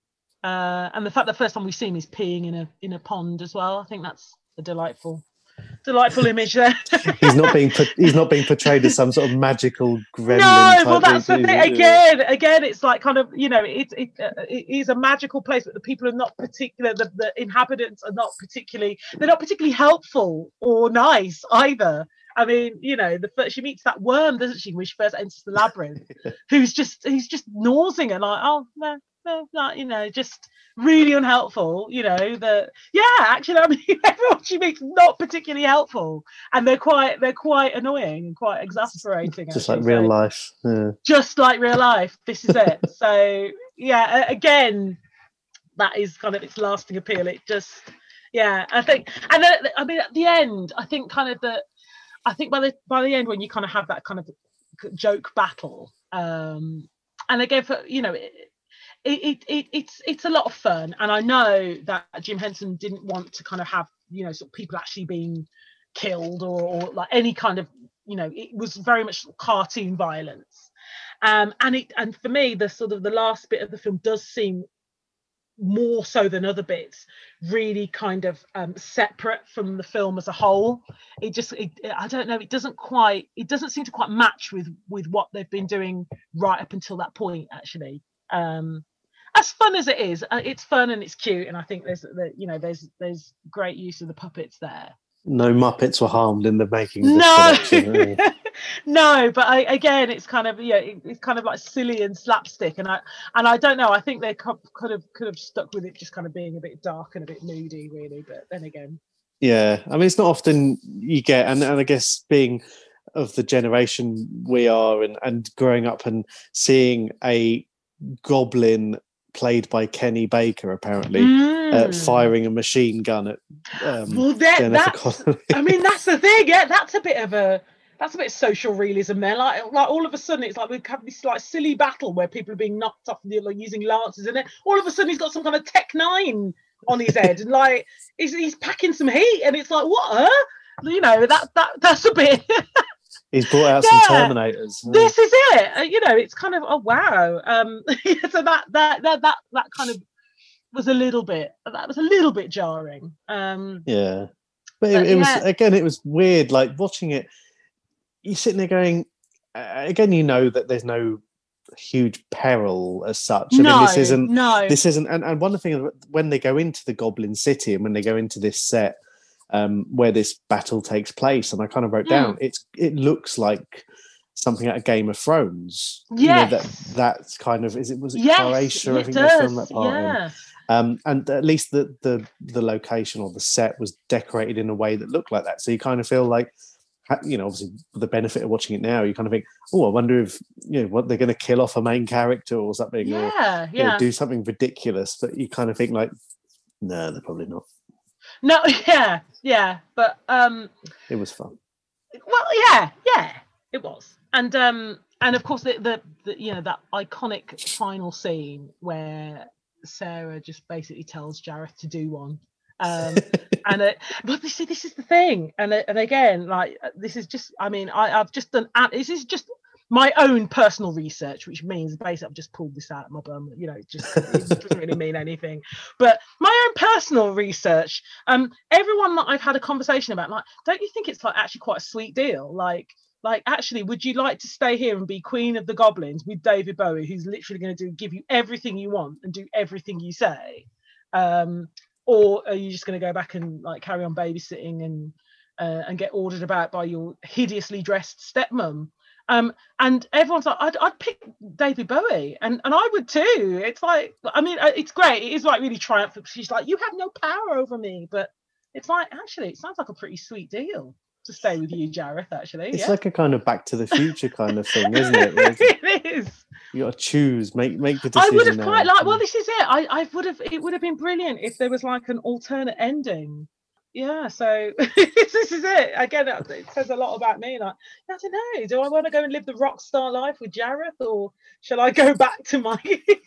Speaker 2: Uh, and the fact that the first time we see him is peeing in a in a pond as well, I think that's a delightful delightful image there.
Speaker 1: he's not being put, he's not being portrayed as some sort of magical gremlin.
Speaker 2: No, well, that's the
Speaker 1: thing.
Speaker 2: thing. Again, again, it's like kind of, you know, it it, uh, it is a magical place, but the people are not particular. The, the inhabitants are not particularly. They're not particularly helpful or nice either. I mean, you know, the first, she meets that worm, doesn't she, when she first enters the labyrinth, who's just he's just nosing her like, oh no, no, not, you know, just really unhelpful. You know, the yeah, actually, I mean, everyone she meets not particularly helpful, and they're quite they're quite annoying and quite exasperating.
Speaker 1: Just
Speaker 2: actually,
Speaker 1: like real
Speaker 2: so,
Speaker 1: life. Yeah.
Speaker 2: Just like real life. This is it. So yeah, again, that is kind of its lasting appeal. It just, yeah, I think, and then I mean, at the end, I think kind of the. I think by the by the end, when you kind of have that kind of joke battle, um, and again, for you know, it, it it it's it's a lot of fun, and I know that Jim Henson didn't want to kind of have, you know, sort of people actually being killed or, or like any kind of, you know, it was very much cartoon violence, um, and it and for me, the sort of the last bit of the film does seem, more so than other bits, really kind of um, separate from the film as a whole. It just, it, I don't know, it doesn't quite, it doesn't seem to quite match with with what they've been doing right up until that point, actually. Um, as fun as it is, uh, it's fun and it's cute, and I think there's, the, you know, there's there's great use of the puppets there.
Speaker 1: No Muppets were harmed in the making of this
Speaker 2: no.
Speaker 1: production.
Speaker 2: No, but I, again, it's kind of, yeah, it, it's kind of like silly and slapstick, and I and I don't know. I think they could could have could have stuck with it, just kind of being a bit dark and a bit moody, really. But then again,
Speaker 1: yeah, I mean, it's not often you get, and, and I guess being of the generation we are, and and growing up and seeing a goblin played by Kenny Baker, apparently, mm. uh, firing a machine gun at um,
Speaker 2: well, that,
Speaker 1: Jennifer
Speaker 2: that's,
Speaker 1: Connelly.
Speaker 2: I mean, that's the thing. Yeah, that's a bit of a. That's a bit of social realism there. Like, like all of a sudden, it's like we have this like silly battle where people are being knocked off and they're like using lances, and then all of a sudden he's got some kind of Tech Nine on his head, and like he's, he's packing some heat, and it's like, what? Huh? You know, that that that's a bit.
Speaker 1: He's brought out
Speaker 2: yeah,
Speaker 1: some Terminators.
Speaker 2: This is it. Uh, you know, it's kind of, oh wow. Um, so that that that that that kind of was a little bit. That was a little bit jarring. Um,
Speaker 1: yeah, but it,
Speaker 2: but,
Speaker 1: it
Speaker 2: yeah.
Speaker 1: was again. It was weird. Like watching it. You're sitting there going, uh, again, you know that there's no huge peril as such. I
Speaker 2: no,
Speaker 1: mean, this isn't,
Speaker 2: no.
Speaker 1: this isn't, and, and one of the things, when they go into the Goblin City and when they go into this set um, where this battle takes place, and I kind of wrote mm. down, it's it looks like something out of Game of Thrones.
Speaker 2: Yes.
Speaker 1: You know, that that's kind of, is it, was it
Speaker 2: yes,
Speaker 1: Croatia?
Speaker 2: it
Speaker 1: I think
Speaker 2: does.
Speaker 1: they filmed that part
Speaker 2: yeah.
Speaker 1: in. Um, and at least the, the the location or the set was decorated in a way that looked like that. So you kind of feel like, you know, obviously for the benefit of watching it now, you kind of think, oh, I wonder if, you know, what they're going to kill off a main character or something,
Speaker 2: yeah,
Speaker 1: or
Speaker 2: yeah.
Speaker 1: You know, do something ridiculous. But you kind of think like, no, they're probably not.
Speaker 2: No, yeah, yeah, but um,
Speaker 1: it was fun.
Speaker 2: Well, yeah, yeah, it was. And um, and of course the, the the you know that iconic final scene where Sarah just basically tells Jareth to do one. Um, and it, but you see, this is the thing, and and again, like this is just, I mean, I, I've just done. This is just my own personal research, which means basically I've just pulled this out of my bum. You know, it just it doesn't really mean anything. But my own personal research, um, everyone that I've had a conversation about, like, don't you think it's like actually quite a sweet deal? Like, like actually, would you like to stay here and be Queen of the Goblins with David Bowie, who's literally going to do give you everything you want and do everything you say? Um, Or are you just going to go back and like carry on babysitting and uh, and get ordered about by your hideously dressed stepmom? Um, and everyone's like, I'd, I'd pick David Bowie, and, and I would too. It's like, I mean, it's great. It is like really triumphant. She's like, you have no power over me, but it's like, actually, it sounds like a pretty sweet deal to stay with you, Jareth. Actually,
Speaker 1: it's
Speaker 2: yeah.
Speaker 1: like a kind of Back to the Future kind of thing, isn't it?
Speaker 2: It is.
Speaker 1: You got to choose, make make the decision.
Speaker 2: I would have
Speaker 1: now.
Speaker 2: quite like. Well, this is it. I, I would have. It would have been brilliant if there was like an alternate ending. Yeah. So this is it. Again, it says a lot about me. Like, I don't know. Do I want to go and live the rock star life with Jareth, or shall I go back to my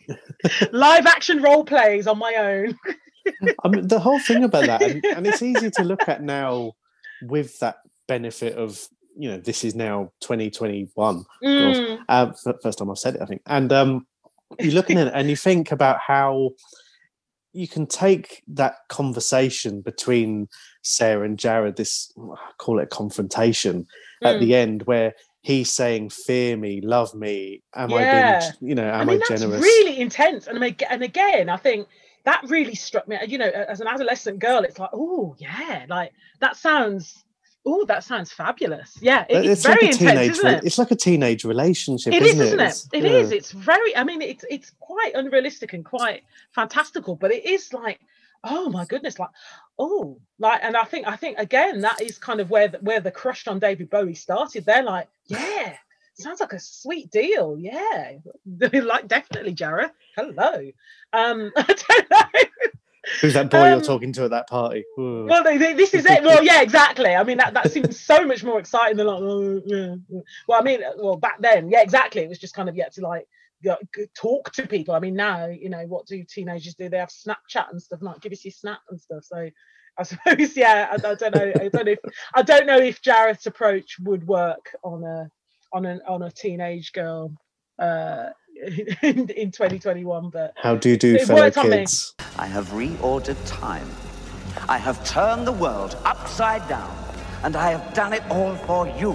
Speaker 2: live action role plays on my own?
Speaker 1: I mean, the whole thing about that, and, and it's easy to look at now with that benefit of, you know, this is now twenty twenty-one.
Speaker 2: Mm.
Speaker 1: Uh, first time I've said it, I think. And um, you're looking at it and you think about how you can take that conversation between Sarah and Jareth, this, I call it a confrontation, mm. at the end, where he's saying, fear me, love me, am yeah. I being, you know, am I, mean, I
Speaker 2: that's
Speaker 1: generous?
Speaker 2: Really intense. And, and again, I think that really struck me, you know, as an adolescent girl, it's like, oh, yeah, like that sounds... Oh, that sounds fabulous. Yeah, it, it's, it's very like intense, isn't it?
Speaker 1: It's like a teenage relationship,
Speaker 2: it
Speaker 1: isn't
Speaker 2: is,
Speaker 1: it?
Speaker 2: It is, isn't it? It yeah. is. It's very, I mean, it's it's quite unrealistic and quite fantastical, but it is like, oh my goodness, like, oh, like, and I think, I think again, that is kind of where the, where the crush on David Bowie started. They're like, yeah, sounds like a sweet deal. Yeah, like definitely, Jareth. Hello. Um, I don't know.
Speaker 1: Who's that boy um, you're talking to at that party? Ooh.
Speaker 2: Well, they, they, this is it. Well, yeah, exactly. I mean, that, that seems so much more exciting than like, oh, yeah. Well, I mean, well, back then, yeah, exactly. It was just kind of, yeah, to like you know, talk to people. I mean, now, you know, what do teenagers do? They have Snapchat and stuff, like give us your snap and stuff. So I suppose, yeah, I, I don't know. I don't know if I don't know if Jareth's approach would work on a on an on a teenage girl. Uh, In, in twenty twenty-one, but
Speaker 1: how do you do, fellow kids?
Speaker 5: I have reordered time. I have turned the world upside down, and I have done it all for you.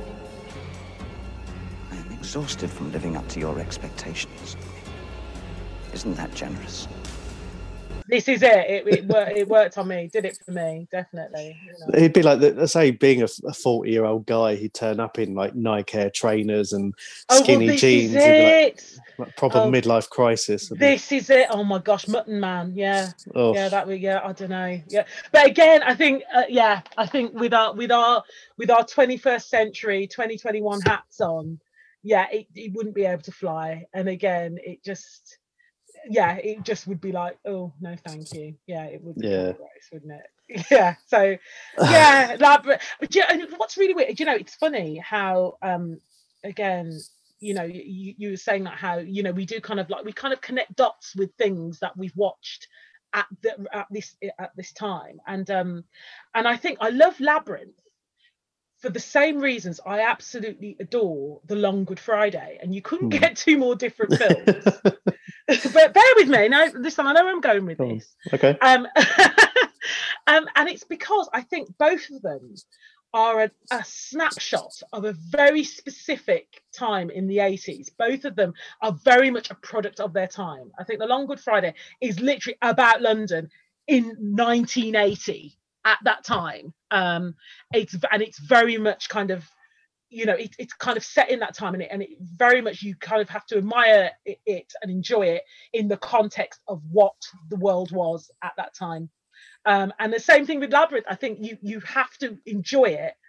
Speaker 5: I am exhausted from living up to your expectations. Isn't that generous?
Speaker 2: This is it. It, it, worked, it worked on me. Did it for me, definitely. You know.
Speaker 1: It'd be like, the, let's say, being a forty-year-old guy, he'd turn up in like Nike Air trainers and skinny
Speaker 2: oh, well,
Speaker 1: jeans.
Speaker 2: Is it.
Speaker 1: Like, like proper oh, midlife crisis.
Speaker 2: This is it. Oh my gosh, Mutton Man. Yeah, oh. yeah. That. Yeah, I don't know. Yeah, but again, I think. Uh, yeah, I think with our with our with our twenty-first century, twenty twenty-one hats on, yeah, it, it wouldn't be able to fly. And again, it just. Yeah, it just would be like, oh no, thank you. Yeah, it would be
Speaker 1: yeah.
Speaker 2: gross, wouldn't it? Yeah. So, yeah. that, but, but yeah, and what's really weird, you know, it's funny how, um, again, you know, you, you were saying that how, you know, we do kind of like we kind of connect dots with things that we've watched at the, at this at this time, and um, and I think I love Labyrinth for the same reasons I absolutely adore The Long Good Friday, and you couldn't mm. get two more different films. But bear with me. Now, listen, I know where I'm going with this.
Speaker 1: Okay.
Speaker 2: Um, um, and it's because I think both of them are a, a snapshot of a very specific time in the eighties. Both of them are very much a product of their time. I think The Long Good Friday is literally about London in nineteen eighty at that time. Um, it's and it's very much kind of, you know, it, it's kind of set in that time, and it, and it very much you kind of have to admire it, it and enjoy it in the context of what the world was at that time. Um, and the same thing with Labyrinth. I think you you have to enjoy it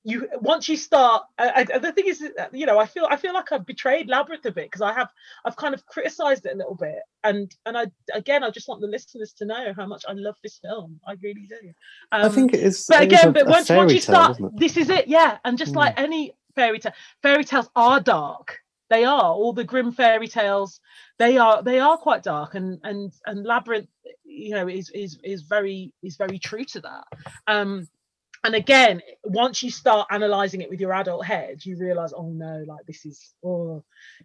Speaker 2: you once you start, I, I, the thing is, you know, I feel I feel like I've betrayed Labyrinth a bit because I have I've kind of criticised it a little bit, and and I again I just want the listeners to know how much I love this film. I really do. Um,
Speaker 1: I think it is.
Speaker 2: But
Speaker 1: it
Speaker 2: again,
Speaker 1: is a,
Speaker 2: but
Speaker 1: a
Speaker 2: once once you
Speaker 1: tale,
Speaker 2: start, this is it, yeah. And just mm. like any fairy tale, fairy tales are dark. They are all the grim fairy tales. They are they are quite dark, and and and Labyrinth, you know, is is is very is very true to that. Um, And again, once you start analysing it with your adult head, you realise, oh no, like this is, oh,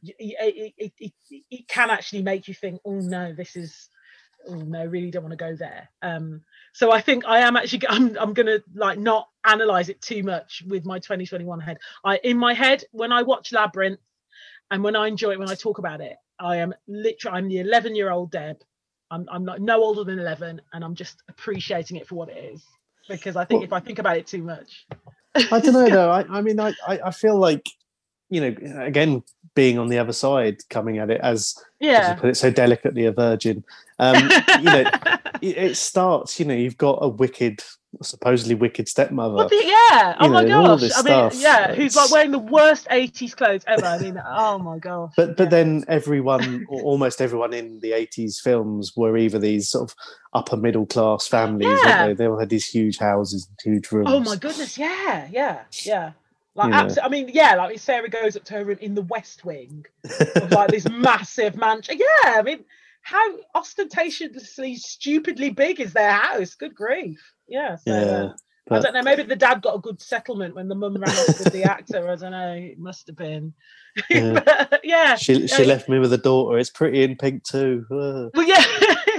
Speaker 2: it, it, it, it can actually make you think, oh no, this is, oh no, really don't want to go there. Um, so I think I am actually, I'm, I'm going to like not analyse it too much with my twenty twenty-one head. I, in my head, when I watch Labyrinth and when I enjoy it, when I talk about it, I am literally, I'm the eleven year old Deb. I'm, I'm not no older than eleven, and I'm just appreciating it for what it is. Because I think well, if I think about it too much,
Speaker 1: I don't know though. I, I mean, I, I feel like, you know, again, being on the other side, coming at it as,
Speaker 2: yeah,
Speaker 1: as you put it so delicately, a virgin. Um, you know, it, it starts. You know, you've got a wicked, supposedly wicked stepmother.
Speaker 2: Well, the, yeah. Oh
Speaker 1: you
Speaker 2: my
Speaker 1: know,
Speaker 2: gosh. I
Speaker 1: stuff.
Speaker 2: mean, yeah. It's... Who's like wearing the worst eighties clothes ever. I mean, oh my gosh.
Speaker 1: But but
Speaker 2: yeah.
Speaker 1: then everyone, or almost everyone in the eighties films were either these sort of upper middle class families.
Speaker 2: Yeah.
Speaker 1: Weren't they? They all had these huge houses, huge rooms.
Speaker 2: Oh my goodness. Yeah. Yeah. Yeah. Like,
Speaker 1: yeah.
Speaker 2: absolutely. I mean, yeah. Like Sarah goes up to her room in the West Wing of like this massive mansion. Yeah. I mean, how ostentatiously, stupidly big is their house? Good grief. Yeah. So,
Speaker 1: yeah.
Speaker 2: Uh, But, I don't know. Maybe the dad got a good settlement when the mum ran off with the actor. I don't know. It must have been.
Speaker 1: Yeah.
Speaker 2: but, yeah.
Speaker 1: She she
Speaker 2: uh,
Speaker 1: left me with a daughter. It's pretty in pink too. Uh.
Speaker 2: Well, yeah.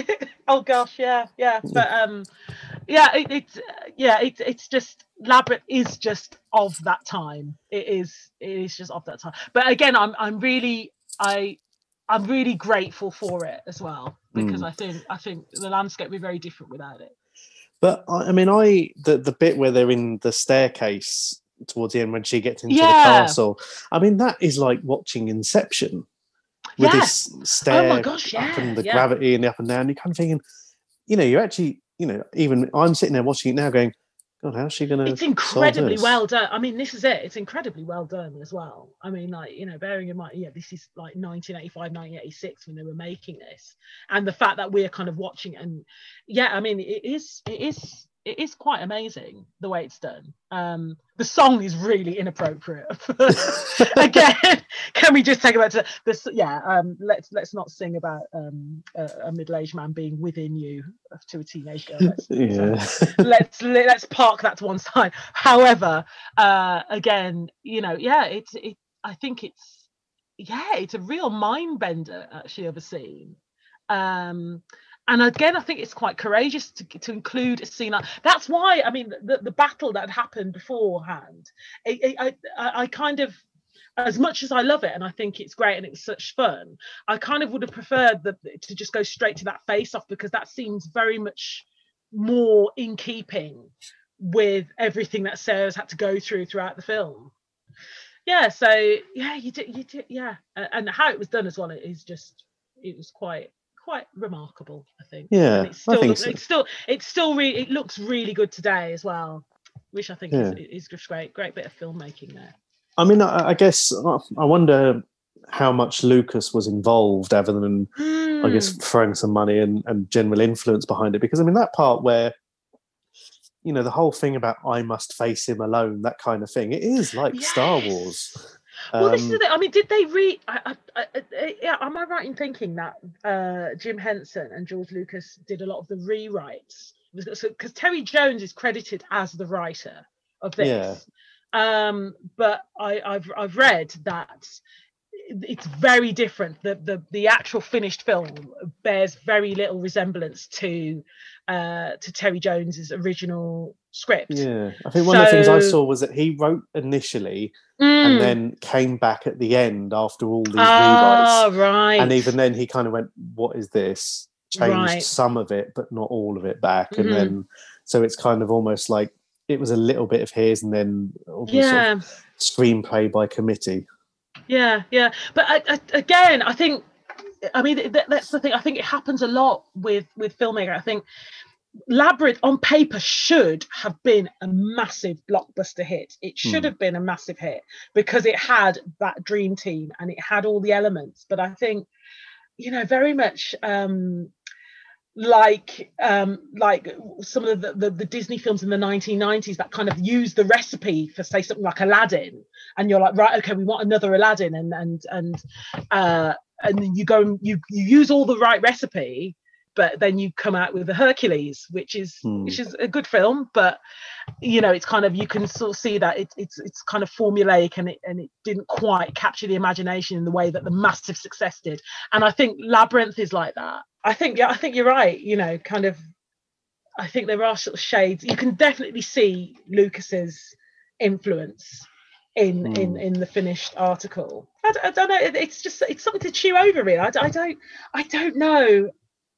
Speaker 2: Oh gosh, yeah, yeah. But um, yeah. It, it's yeah. It's it's just Labyrinth is just of that time. It is it is just of that time. But again, I'm I'm really I. I'm really grateful for it as well because mm. I think I think the landscape would be very different without it.
Speaker 1: But I mean, I the, the bit where they're in the staircase towards the end when she gets into
Speaker 2: yeah.
Speaker 1: the castle. I mean, that is like watching Inception with
Speaker 2: yeah.
Speaker 1: this stair
Speaker 2: oh my gosh, yeah.
Speaker 1: up and the
Speaker 2: yeah.
Speaker 1: gravity and the up and down. You're kind of thinking, you know, you're actually, you know, even I'm sitting there watching it now, going, God, how's she going to?
Speaker 2: It's incredibly well done. I mean, this is it. It's incredibly well done as well. I mean, like, you know, bearing in mind, yeah, this is like nineteen eighty-five, nineteen eighty-six when they were making this, and the fact that we're kind of watching it, and yeah, I mean, it is, it is, it is quite amazing the way it's done. Um, the song is really inappropriate. Again, can we just take about to this? Yeah, um, let's let's not sing about um, a, a middle-aged man being within you to a teenage girl. Let's,
Speaker 1: yeah.
Speaker 2: so let's let's park that to one side. However, uh, again, you know, yeah, it's it. I think it's yeah, it's a real mind bender actually of a scene. Um, And again, I think it's quite courageous to, to include a scene like that's why. I mean, the, the battle that had happened beforehand, I, I, I, I kind of, as much as I love it and I think it's great and it's such fun, I kind of would have preferred the, to just go straight to that face-off because that seems very much more in keeping with everything that Sarah's had to go through throughout the film. Yeah, so yeah, you did, you did, yeah, and how it was done as well is just, it was quite. Quite remarkable, I think.
Speaker 1: Yeah,
Speaker 2: and it's still,
Speaker 1: I think
Speaker 2: looks,
Speaker 1: so.
Speaker 2: it's still, it's still really, it looks really good today as well, which I think
Speaker 1: yeah.
Speaker 2: is, is just great, great bit of filmmaking there.
Speaker 1: I mean, I, I guess I wonder how much Lucas was involved, other than
Speaker 2: mm.
Speaker 1: I guess throwing some money and, and general influence behind it. Because I mean, that part where you know the whole thing about I must face him alone, that kind of thing, it is like
Speaker 2: yes.
Speaker 1: Star Wars.
Speaker 2: Well,
Speaker 1: um,
Speaker 2: this is the, I mean, did they read? I, I, I, yeah, am I right in thinking that uh, Jim Henson and George Lucas did a lot of the rewrites? Because so, Terry Jones is credited as the writer of this, yeah. um, but I, I've I've read that it's very different. The the the actual finished film bears very little resemblance to uh, to Terry Jones's original script.
Speaker 1: Yeah, I think one
Speaker 2: so,
Speaker 1: of the things I saw was that he wrote initially
Speaker 2: mm,
Speaker 1: and then came back at the end after all these
Speaker 2: oh,
Speaker 1: rewrites.
Speaker 2: Right.
Speaker 1: And even then he kind of went, what is this? Changed
Speaker 2: right.
Speaker 1: some of it, but not all of it back.
Speaker 2: Mm-hmm.
Speaker 1: And then, so it's kind of almost like it was a little bit of his and then all
Speaker 2: yeah.
Speaker 1: sort of screenplay by committee.
Speaker 2: Yeah, yeah. But I, I, again, I think, I mean, that, that's the thing. I think it happens a lot with, with filmmaker. I think Labyrinth on paper should have been a massive blockbuster hit. It should
Speaker 1: Hmm.
Speaker 2: have been a massive hit because it had that dream team and it had all the elements. But I think, you know, very much um, like um, like some of the, the, the Disney films in the nineteen nineties that kind of use the recipe for, say, something like Aladdin, and you're like, right, okay, we want another Aladdin, and and and uh, and then you go and you you use all the right recipe, but then you come out with the Hercules, which is
Speaker 1: Hmm.
Speaker 2: which is a good film, but you know, it's kind of, you can sort of see that it, it's it's kind of formulaic, and it and it didn't quite capture the imagination in the way that the massive success did. And I think Labyrinth is like that. I think yeah, I think you're right. You know, kind of, I think there are sort of shades. You can definitely see Lucas's influence in
Speaker 1: Hmm.
Speaker 2: in in the finished article. I, d- I don't know. It, it's just it's something to chew over, really. I, d- I don't I don't know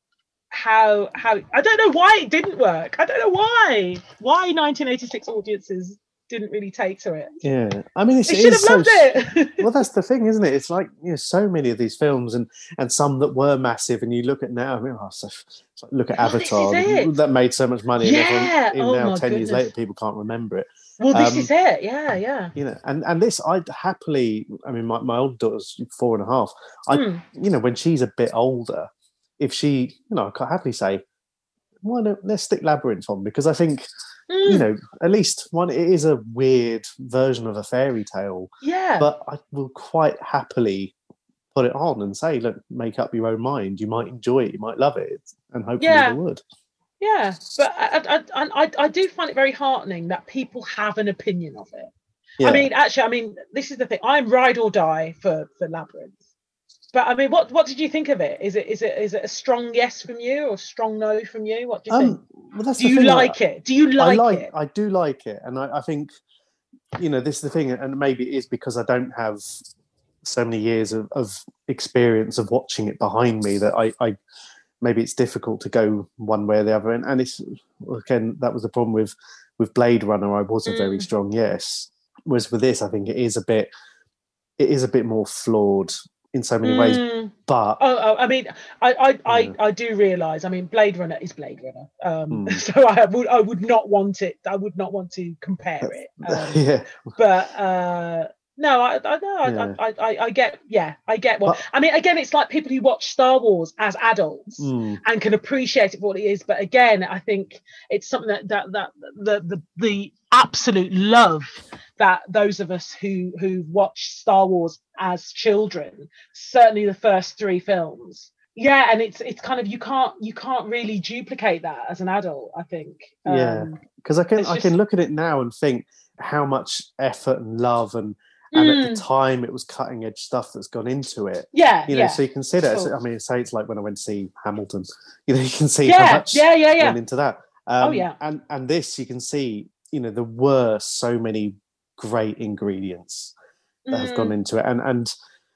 Speaker 2: how how I don't know why it didn't work. I don't know why why nineteen eighty-six audiences didn't really take to it.
Speaker 1: Yeah, I mean, it's,
Speaker 2: They
Speaker 1: it
Speaker 2: should have
Speaker 1: is so
Speaker 2: loved it.
Speaker 1: well, that's the thing, isn't it? It's like, you know, so many of these films, and and some that were massive, and you look at now, I mean, oh, so, it's like, look at
Speaker 2: Well, this
Speaker 1: Avatar,
Speaker 2: is it.
Speaker 1: that made so much money, and
Speaker 2: Yeah.
Speaker 1: everyone, even
Speaker 2: Oh,
Speaker 1: now,
Speaker 2: my
Speaker 1: ten years
Speaker 2: goodness.
Speaker 1: later, people can't remember it.
Speaker 2: Well, this
Speaker 1: Um,
Speaker 2: is it. Yeah, yeah.
Speaker 1: You know, and and this, I'd happily, I mean, my, my old daughter's four and a half. I,
Speaker 2: Mm.
Speaker 1: you know, when she's a bit older, if she, you know, I can happily say, why don't let's stick Labyrinth on, because I think,
Speaker 2: Mm.
Speaker 1: you know, at least one, it is a weird version of a fairy tale,
Speaker 2: Yeah.
Speaker 1: but I will quite happily put it on and say, look, make up your own mind. You might enjoy it, you might love it, and hopefully
Speaker 2: Yeah.
Speaker 1: they would.
Speaker 2: Yeah, but I, I, I, I do find it very heartening that people have an opinion of it.
Speaker 1: Yeah.
Speaker 2: I mean, actually, I mean, this is the thing. I'm ride or die for for Labyrinth. But I mean, what what did you think of it? Is it is it is it a strong yes from you or a strong no from you? What do you think?
Speaker 1: um, well, that's
Speaker 2: Do
Speaker 1: the
Speaker 2: you
Speaker 1: thing,
Speaker 2: like it? Do you like,
Speaker 1: I like,
Speaker 2: it?
Speaker 1: I do like it, and I, I think, you know, this is the thing, and maybe it is because I don't have so many years of, of experience of watching it behind me that I, I maybe it's difficult to go one way or the other. And, and it's, again, that was the problem with with Blade Runner. I was a very
Speaker 2: Mm.
Speaker 1: strong yes. Whereas with this, I think it is a bit, it is a bit more flawed in so many ways.
Speaker 2: Mm.
Speaker 1: But
Speaker 2: Oh, oh, I mean, I, I,
Speaker 1: Yeah.
Speaker 2: I, I do realise. I mean, Blade Runner is Blade Runner, um,
Speaker 1: Mm.
Speaker 2: so I would, I would not want it. I would not want to compare it. Um,
Speaker 1: yeah,
Speaker 2: but uh, no, I, I know,
Speaker 1: Yeah.
Speaker 2: I, I, I, I get, yeah, I get what.
Speaker 1: But-
Speaker 2: I mean, again, it's like people who watch Star Wars as adults
Speaker 1: mm,
Speaker 2: and can appreciate it for what it is. But again, I think it's something that that that the the the absolute love that those of us who who watched Star Wars as children, certainly the first three films, yeah, and it's it's kind of, you can't you can't really duplicate that as an adult, I think.
Speaker 1: Yeah.
Speaker 2: Um,
Speaker 1: because I can
Speaker 2: It's
Speaker 1: I
Speaker 2: just-
Speaker 1: can look at it now and think how much effort and love and and at
Speaker 2: mm,
Speaker 1: the time it was cutting edge stuff that's gone into it.
Speaker 2: yeah,
Speaker 1: You know,
Speaker 2: yeah,
Speaker 1: so you consider.
Speaker 2: cool.
Speaker 1: I mean, say it's like when I went to see Hamilton. You know, you can see
Speaker 2: yeah,
Speaker 1: how much
Speaker 2: yeah, yeah, yeah.
Speaker 1: went into that. Um,
Speaker 2: Oh, yeah.
Speaker 1: And and this, you can see. You know, there were so many great ingredients that have gone
Speaker 2: Mm,
Speaker 1: into it, and and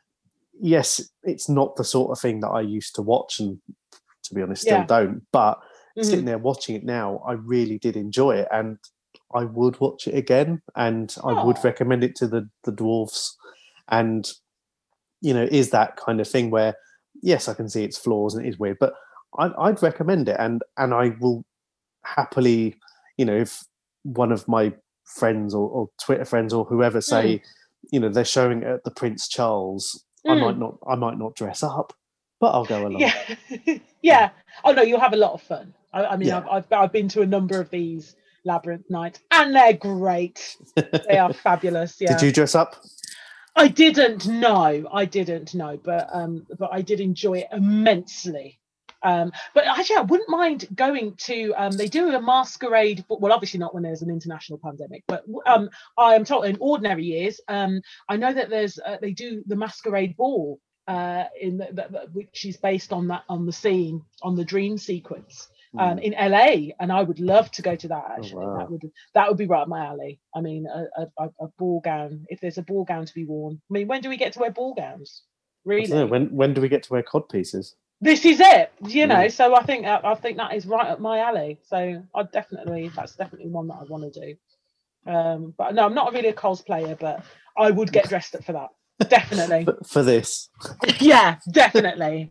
Speaker 1: yes, it's not the sort of thing that I used to watch, and to be honest, still
Speaker 2: Yeah.
Speaker 1: don't. But
Speaker 2: mhm.
Speaker 1: sitting there watching it now, I really did enjoy it, and I would watch it again, and I would
Speaker 2: Aw.
Speaker 1: recommend it to the the dwarfs. And you know, is that kind of thing where, yes, I can see its flaws and it is weird, but I'd, I'd recommend it, and and I will happily, you know, if one of my friends or, or Twitter friends or whoever say, you know, they're showing it at the Prince Charles, I
Speaker 2: Mm.
Speaker 1: might not, I might not dress up, but I'll go along.
Speaker 2: Yeah, yeah. Oh no, you'll have a lot of fun. I, I mean,
Speaker 1: Yeah.
Speaker 2: I've, I've I've been to a number of these Labyrinth nights, and they're great. They are fabulous. Yeah.
Speaker 1: Did you dress up?
Speaker 2: I didn't know. I didn't know, but um, but I did enjoy it immensely. Um, but actually, I wouldn't mind going to. Um, they do a masquerade. Well, obviously not when there's an international pandemic, but um, I am told in ordinary years. Um, I know that there's uh, they do the masquerade ball uh, in the, the, the- which is based on that on the scene on the dream sequence. Um, in L A, and I would love to go to that. Actually,
Speaker 1: wow.
Speaker 2: that would that would be right up my alley. I mean, a, a, a a ball gown. If there's a ball gown to be worn, I mean, when do we get to wear ball gowns?
Speaker 1: I
Speaker 2: Really,
Speaker 1: don't know, when when do we get to wear cod pieces?
Speaker 2: this is it. You know,
Speaker 1: Yeah.
Speaker 2: so I think I think that is right up my alley. So I definitely that's definitely one that I want to do. Um, but no, I'm not really a cosplayer, but I would get dressed up for that. Definitely.
Speaker 1: For, for this,
Speaker 2: Yeah, definitely.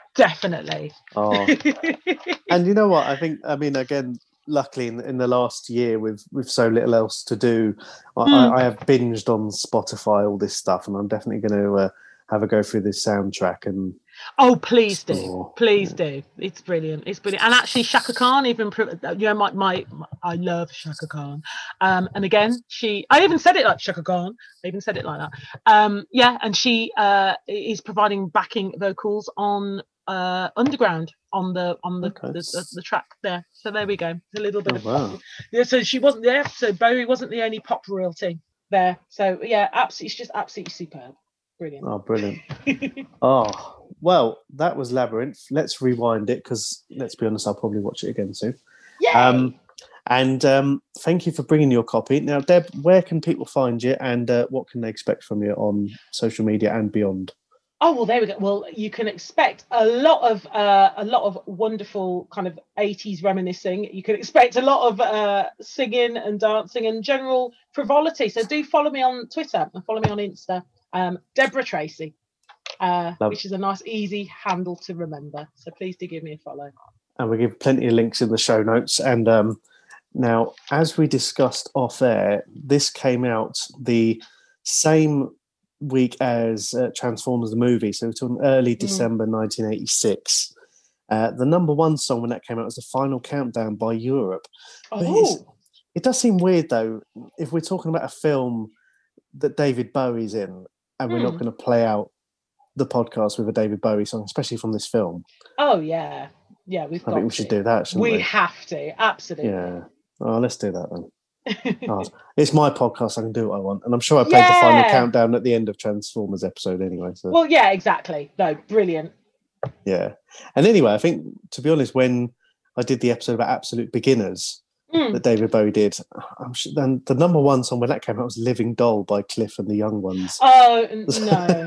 Speaker 2: Definitely.
Speaker 1: Oh. And you know what? I think, I mean, again, luckily in, in the last year with, with so little else to do, I,
Speaker 2: Mm.
Speaker 1: I, I have binged on Spotify all this stuff, and I'm definitely going to uh, have a go through this soundtrack. And
Speaker 2: Oh, please do.
Speaker 1: explore.
Speaker 2: Please do. It's brilliant. It's brilliant. And actually, Shaka Khan even, you know, my, my, my I love Shaka Khan. Um, and again, she, I even said it like Shaka Khan. I even said it like that. Um, yeah, and she uh, is providing backing vocals on uh, Underground on the on the,
Speaker 1: Okay.
Speaker 2: the, the the track there. So there we go. A little bit
Speaker 1: Oh,
Speaker 2: of
Speaker 1: wow.
Speaker 2: pop. Yeah, so she wasn't there. So Bowie wasn't the only pop royalty there. So yeah, absolutely, it's just absolutely superb. Brilliant.
Speaker 1: Oh, brilliant. Oh, well, that was Labyrinth. Let's rewind it because, let's be honest, I'll probably watch it again soon.
Speaker 2: Yay!
Speaker 1: Um, and um, thank you for bringing your copy. Now, Deb, where can people find you, and uh, what can they expect from you on social media and beyond?
Speaker 2: Oh, well, there we go. Well, you can expect a lot of uh, a lot of wonderful kind of eighties reminiscing. You can expect a lot of uh, singing and dancing and general frivolity. So do follow me on Twitter and follow me on Insta, um, Deborah Tracy, uh,
Speaker 1: Love.
Speaker 2: which is a nice, easy handle to remember. So please do give me a follow.
Speaker 1: And we'll give plenty of links in the show notes. And um, now, as we discussed off air, this came out the same week as uh, Transformers the movie, so it's on early
Speaker 2: Mm.
Speaker 1: December nineteen eighty-six. Uh, the number one song when that came out was The Final Countdown by Europe. But it's-
Speaker 2: Oh,
Speaker 1: it does seem weird, though, if we're talking about a film that David Bowie's in, and we're not
Speaker 2: Hmm.
Speaker 1: going to play out the podcast with a David Bowie song, especially from this film.
Speaker 2: oh yeah, yeah. We've
Speaker 1: I
Speaker 2: got.
Speaker 1: think we
Speaker 2: to.
Speaker 1: should do that, shouldn't we?
Speaker 2: We have to, absolutely.
Speaker 1: Yeah. Oh, let's do that then. Oh, it's my podcast. I can do what I want. And I'm sure I played the final
Speaker 2: Yeah.
Speaker 1: countdown at the end of Transformers episode anyway. So,
Speaker 2: Well, yeah, exactly. No, brilliant.
Speaker 1: yeah. And anyway, I think, to be honest, when I did the episode about Absolute Beginners
Speaker 2: Mm.
Speaker 1: that David Bowie did, I'm sure, then the number one song when that came out was Living Doll by Cliff and the Young Ones.
Speaker 2: Oh n- no.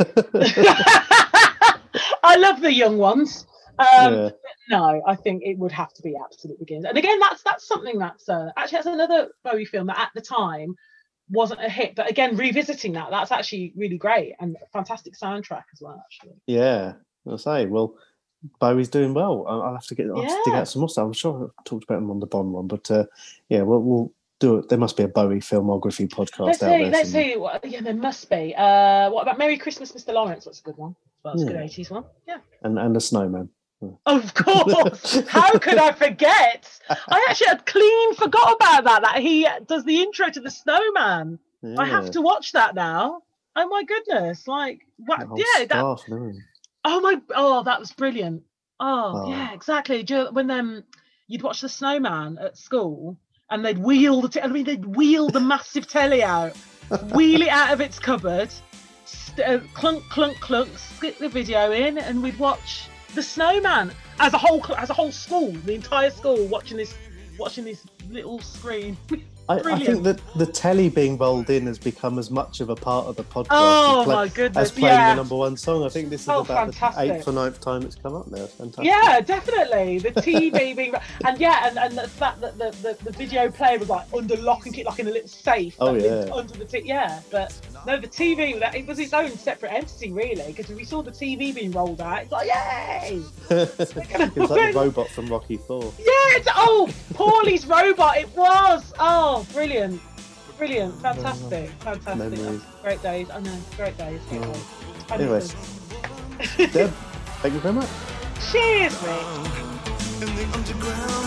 Speaker 2: I love the young ones. Um,
Speaker 1: Yeah.
Speaker 2: No, I think it would have to be Absolute Beginners. And again, that's that's something that's uh, actually that's another Bowie film that at the time wasn't a hit. But again, revisiting that, that's actually really great and a fantastic soundtrack as well. Actually,
Speaker 1: Yeah. I'll say, well, Bowie's doing well. I'll I'll have to get I'll have to dig
Speaker 2: Yeah.
Speaker 1: out some more stuff. I'm sure I've talked about him on the Bond one, but uh, yeah, we'll, we'll do it. There must be a Bowie filmography podcast
Speaker 2: let's
Speaker 1: out
Speaker 2: see.
Speaker 1: there.
Speaker 2: Let's
Speaker 1: somewhere.
Speaker 2: see. What, yeah, there must be. Uh, what about Merry Christmas, Mister Lawrence? What's a good one? Well, it's a good
Speaker 1: Yeah.
Speaker 2: eighties one. Yeah.
Speaker 1: And, and the Snowman.
Speaker 2: Of course. How could I forget? I actually had clean forgot about that. That he does the intro to the Snowman. I have
Speaker 1: Yeah.
Speaker 2: to watch that now. Oh my goodness! Like, what?
Speaker 1: The whole
Speaker 2: Yeah. That,
Speaker 1: scarf and everything.
Speaker 2: oh my. Oh, that was brilliant. Oh,
Speaker 1: Oh.
Speaker 2: yeah, exactly. Do you, when um, you'd watch the Snowman at school, and they'd wheel the. T- I mean, they'd wheel the massive telly out, wheel it out of its cupboard, st- uh, clunk, clunk, clunk, stick the video in, and we'd watch the Snowman as a whole, as a whole school, the entire school watching this, watching this little screen.
Speaker 1: I, I
Speaker 2: Brilliant.
Speaker 1: think that the telly being rolled in has become as much of a part of the podcast
Speaker 2: Oh
Speaker 1: as, play-
Speaker 2: my goodness!
Speaker 1: as playing
Speaker 2: Yeah.
Speaker 1: the number one song. I think this is
Speaker 2: Oh,
Speaker 1: about
Speaker 2: fantastic.
Speaker 1: the eighth or ninth time it's come up now. It's fantastic.
Speaker 2: Yeah, definitely. The T V being and yeah, and, and the fact that the, the, the video player was like under lock and key, like in a little safe.
Speaker 1: Oh,
Speaker 2: that lived
Speaker 1: yeah.
Speaker 2: Under the t- yeah, but no, the T V that it was its own separate entity really because we saw the T V being rolled out. It's like yay!
Speaker 1: It's like the robot from Rocky Four.
Speaker 2: Yeah, it's oh Paulie's robot. It was oh brilliant, brilliant, fantastic, fantastic.
Speaker 1: Memories.
Speaker 2: Great days. I know, great days. Great
Speaker 1: Oh.
Speaker 2: days. I
Speaker 1: Anyway.
Speaker 2: miss them.
Speaker 1: Deb, thank you very much.
Speaker 2: Cheers, Rick.
Speaker 6: In the underground,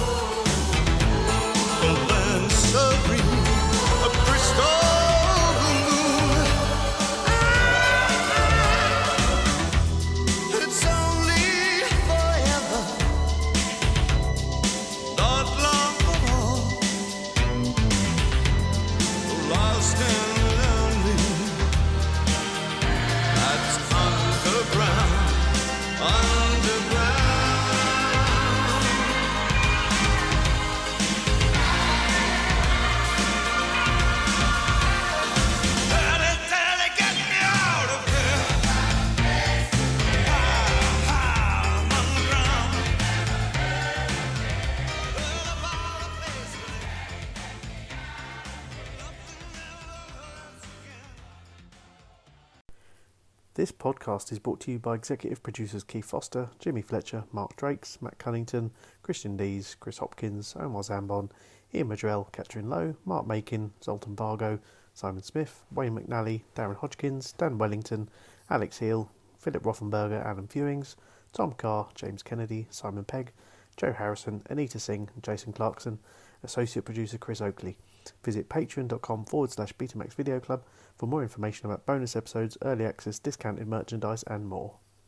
Speaker 6: a land so green, a crystal moon. It's only forever, not long at all. Lost and lonely, that's underground, underground.
Speaker 1: This podcast is brought to you by executive producers Keith Foster, Jimmy Fletcher, Mark Drakes, Matt Cunnington, Christian Dees, Chris Hopkins, Omar Zambon, Ian Madrell, Catherine Lowe, Mark Makin, Zoltan Bargo, Simon Smith, Wayne McNally, Darren Hodgkins, Dan Wellington, Alex Heal, Philip Rothenberger, Adam Fewings, Tom Carr, James Kennedy, Simon Pegg, Joe Harrison, Anita Singh, and Jason Clarkson, associate producer Chris Oakley. Visit patreon.com forward slash Betamax Video Club for more information about bonus episodes, early access, discounted merchandise and more.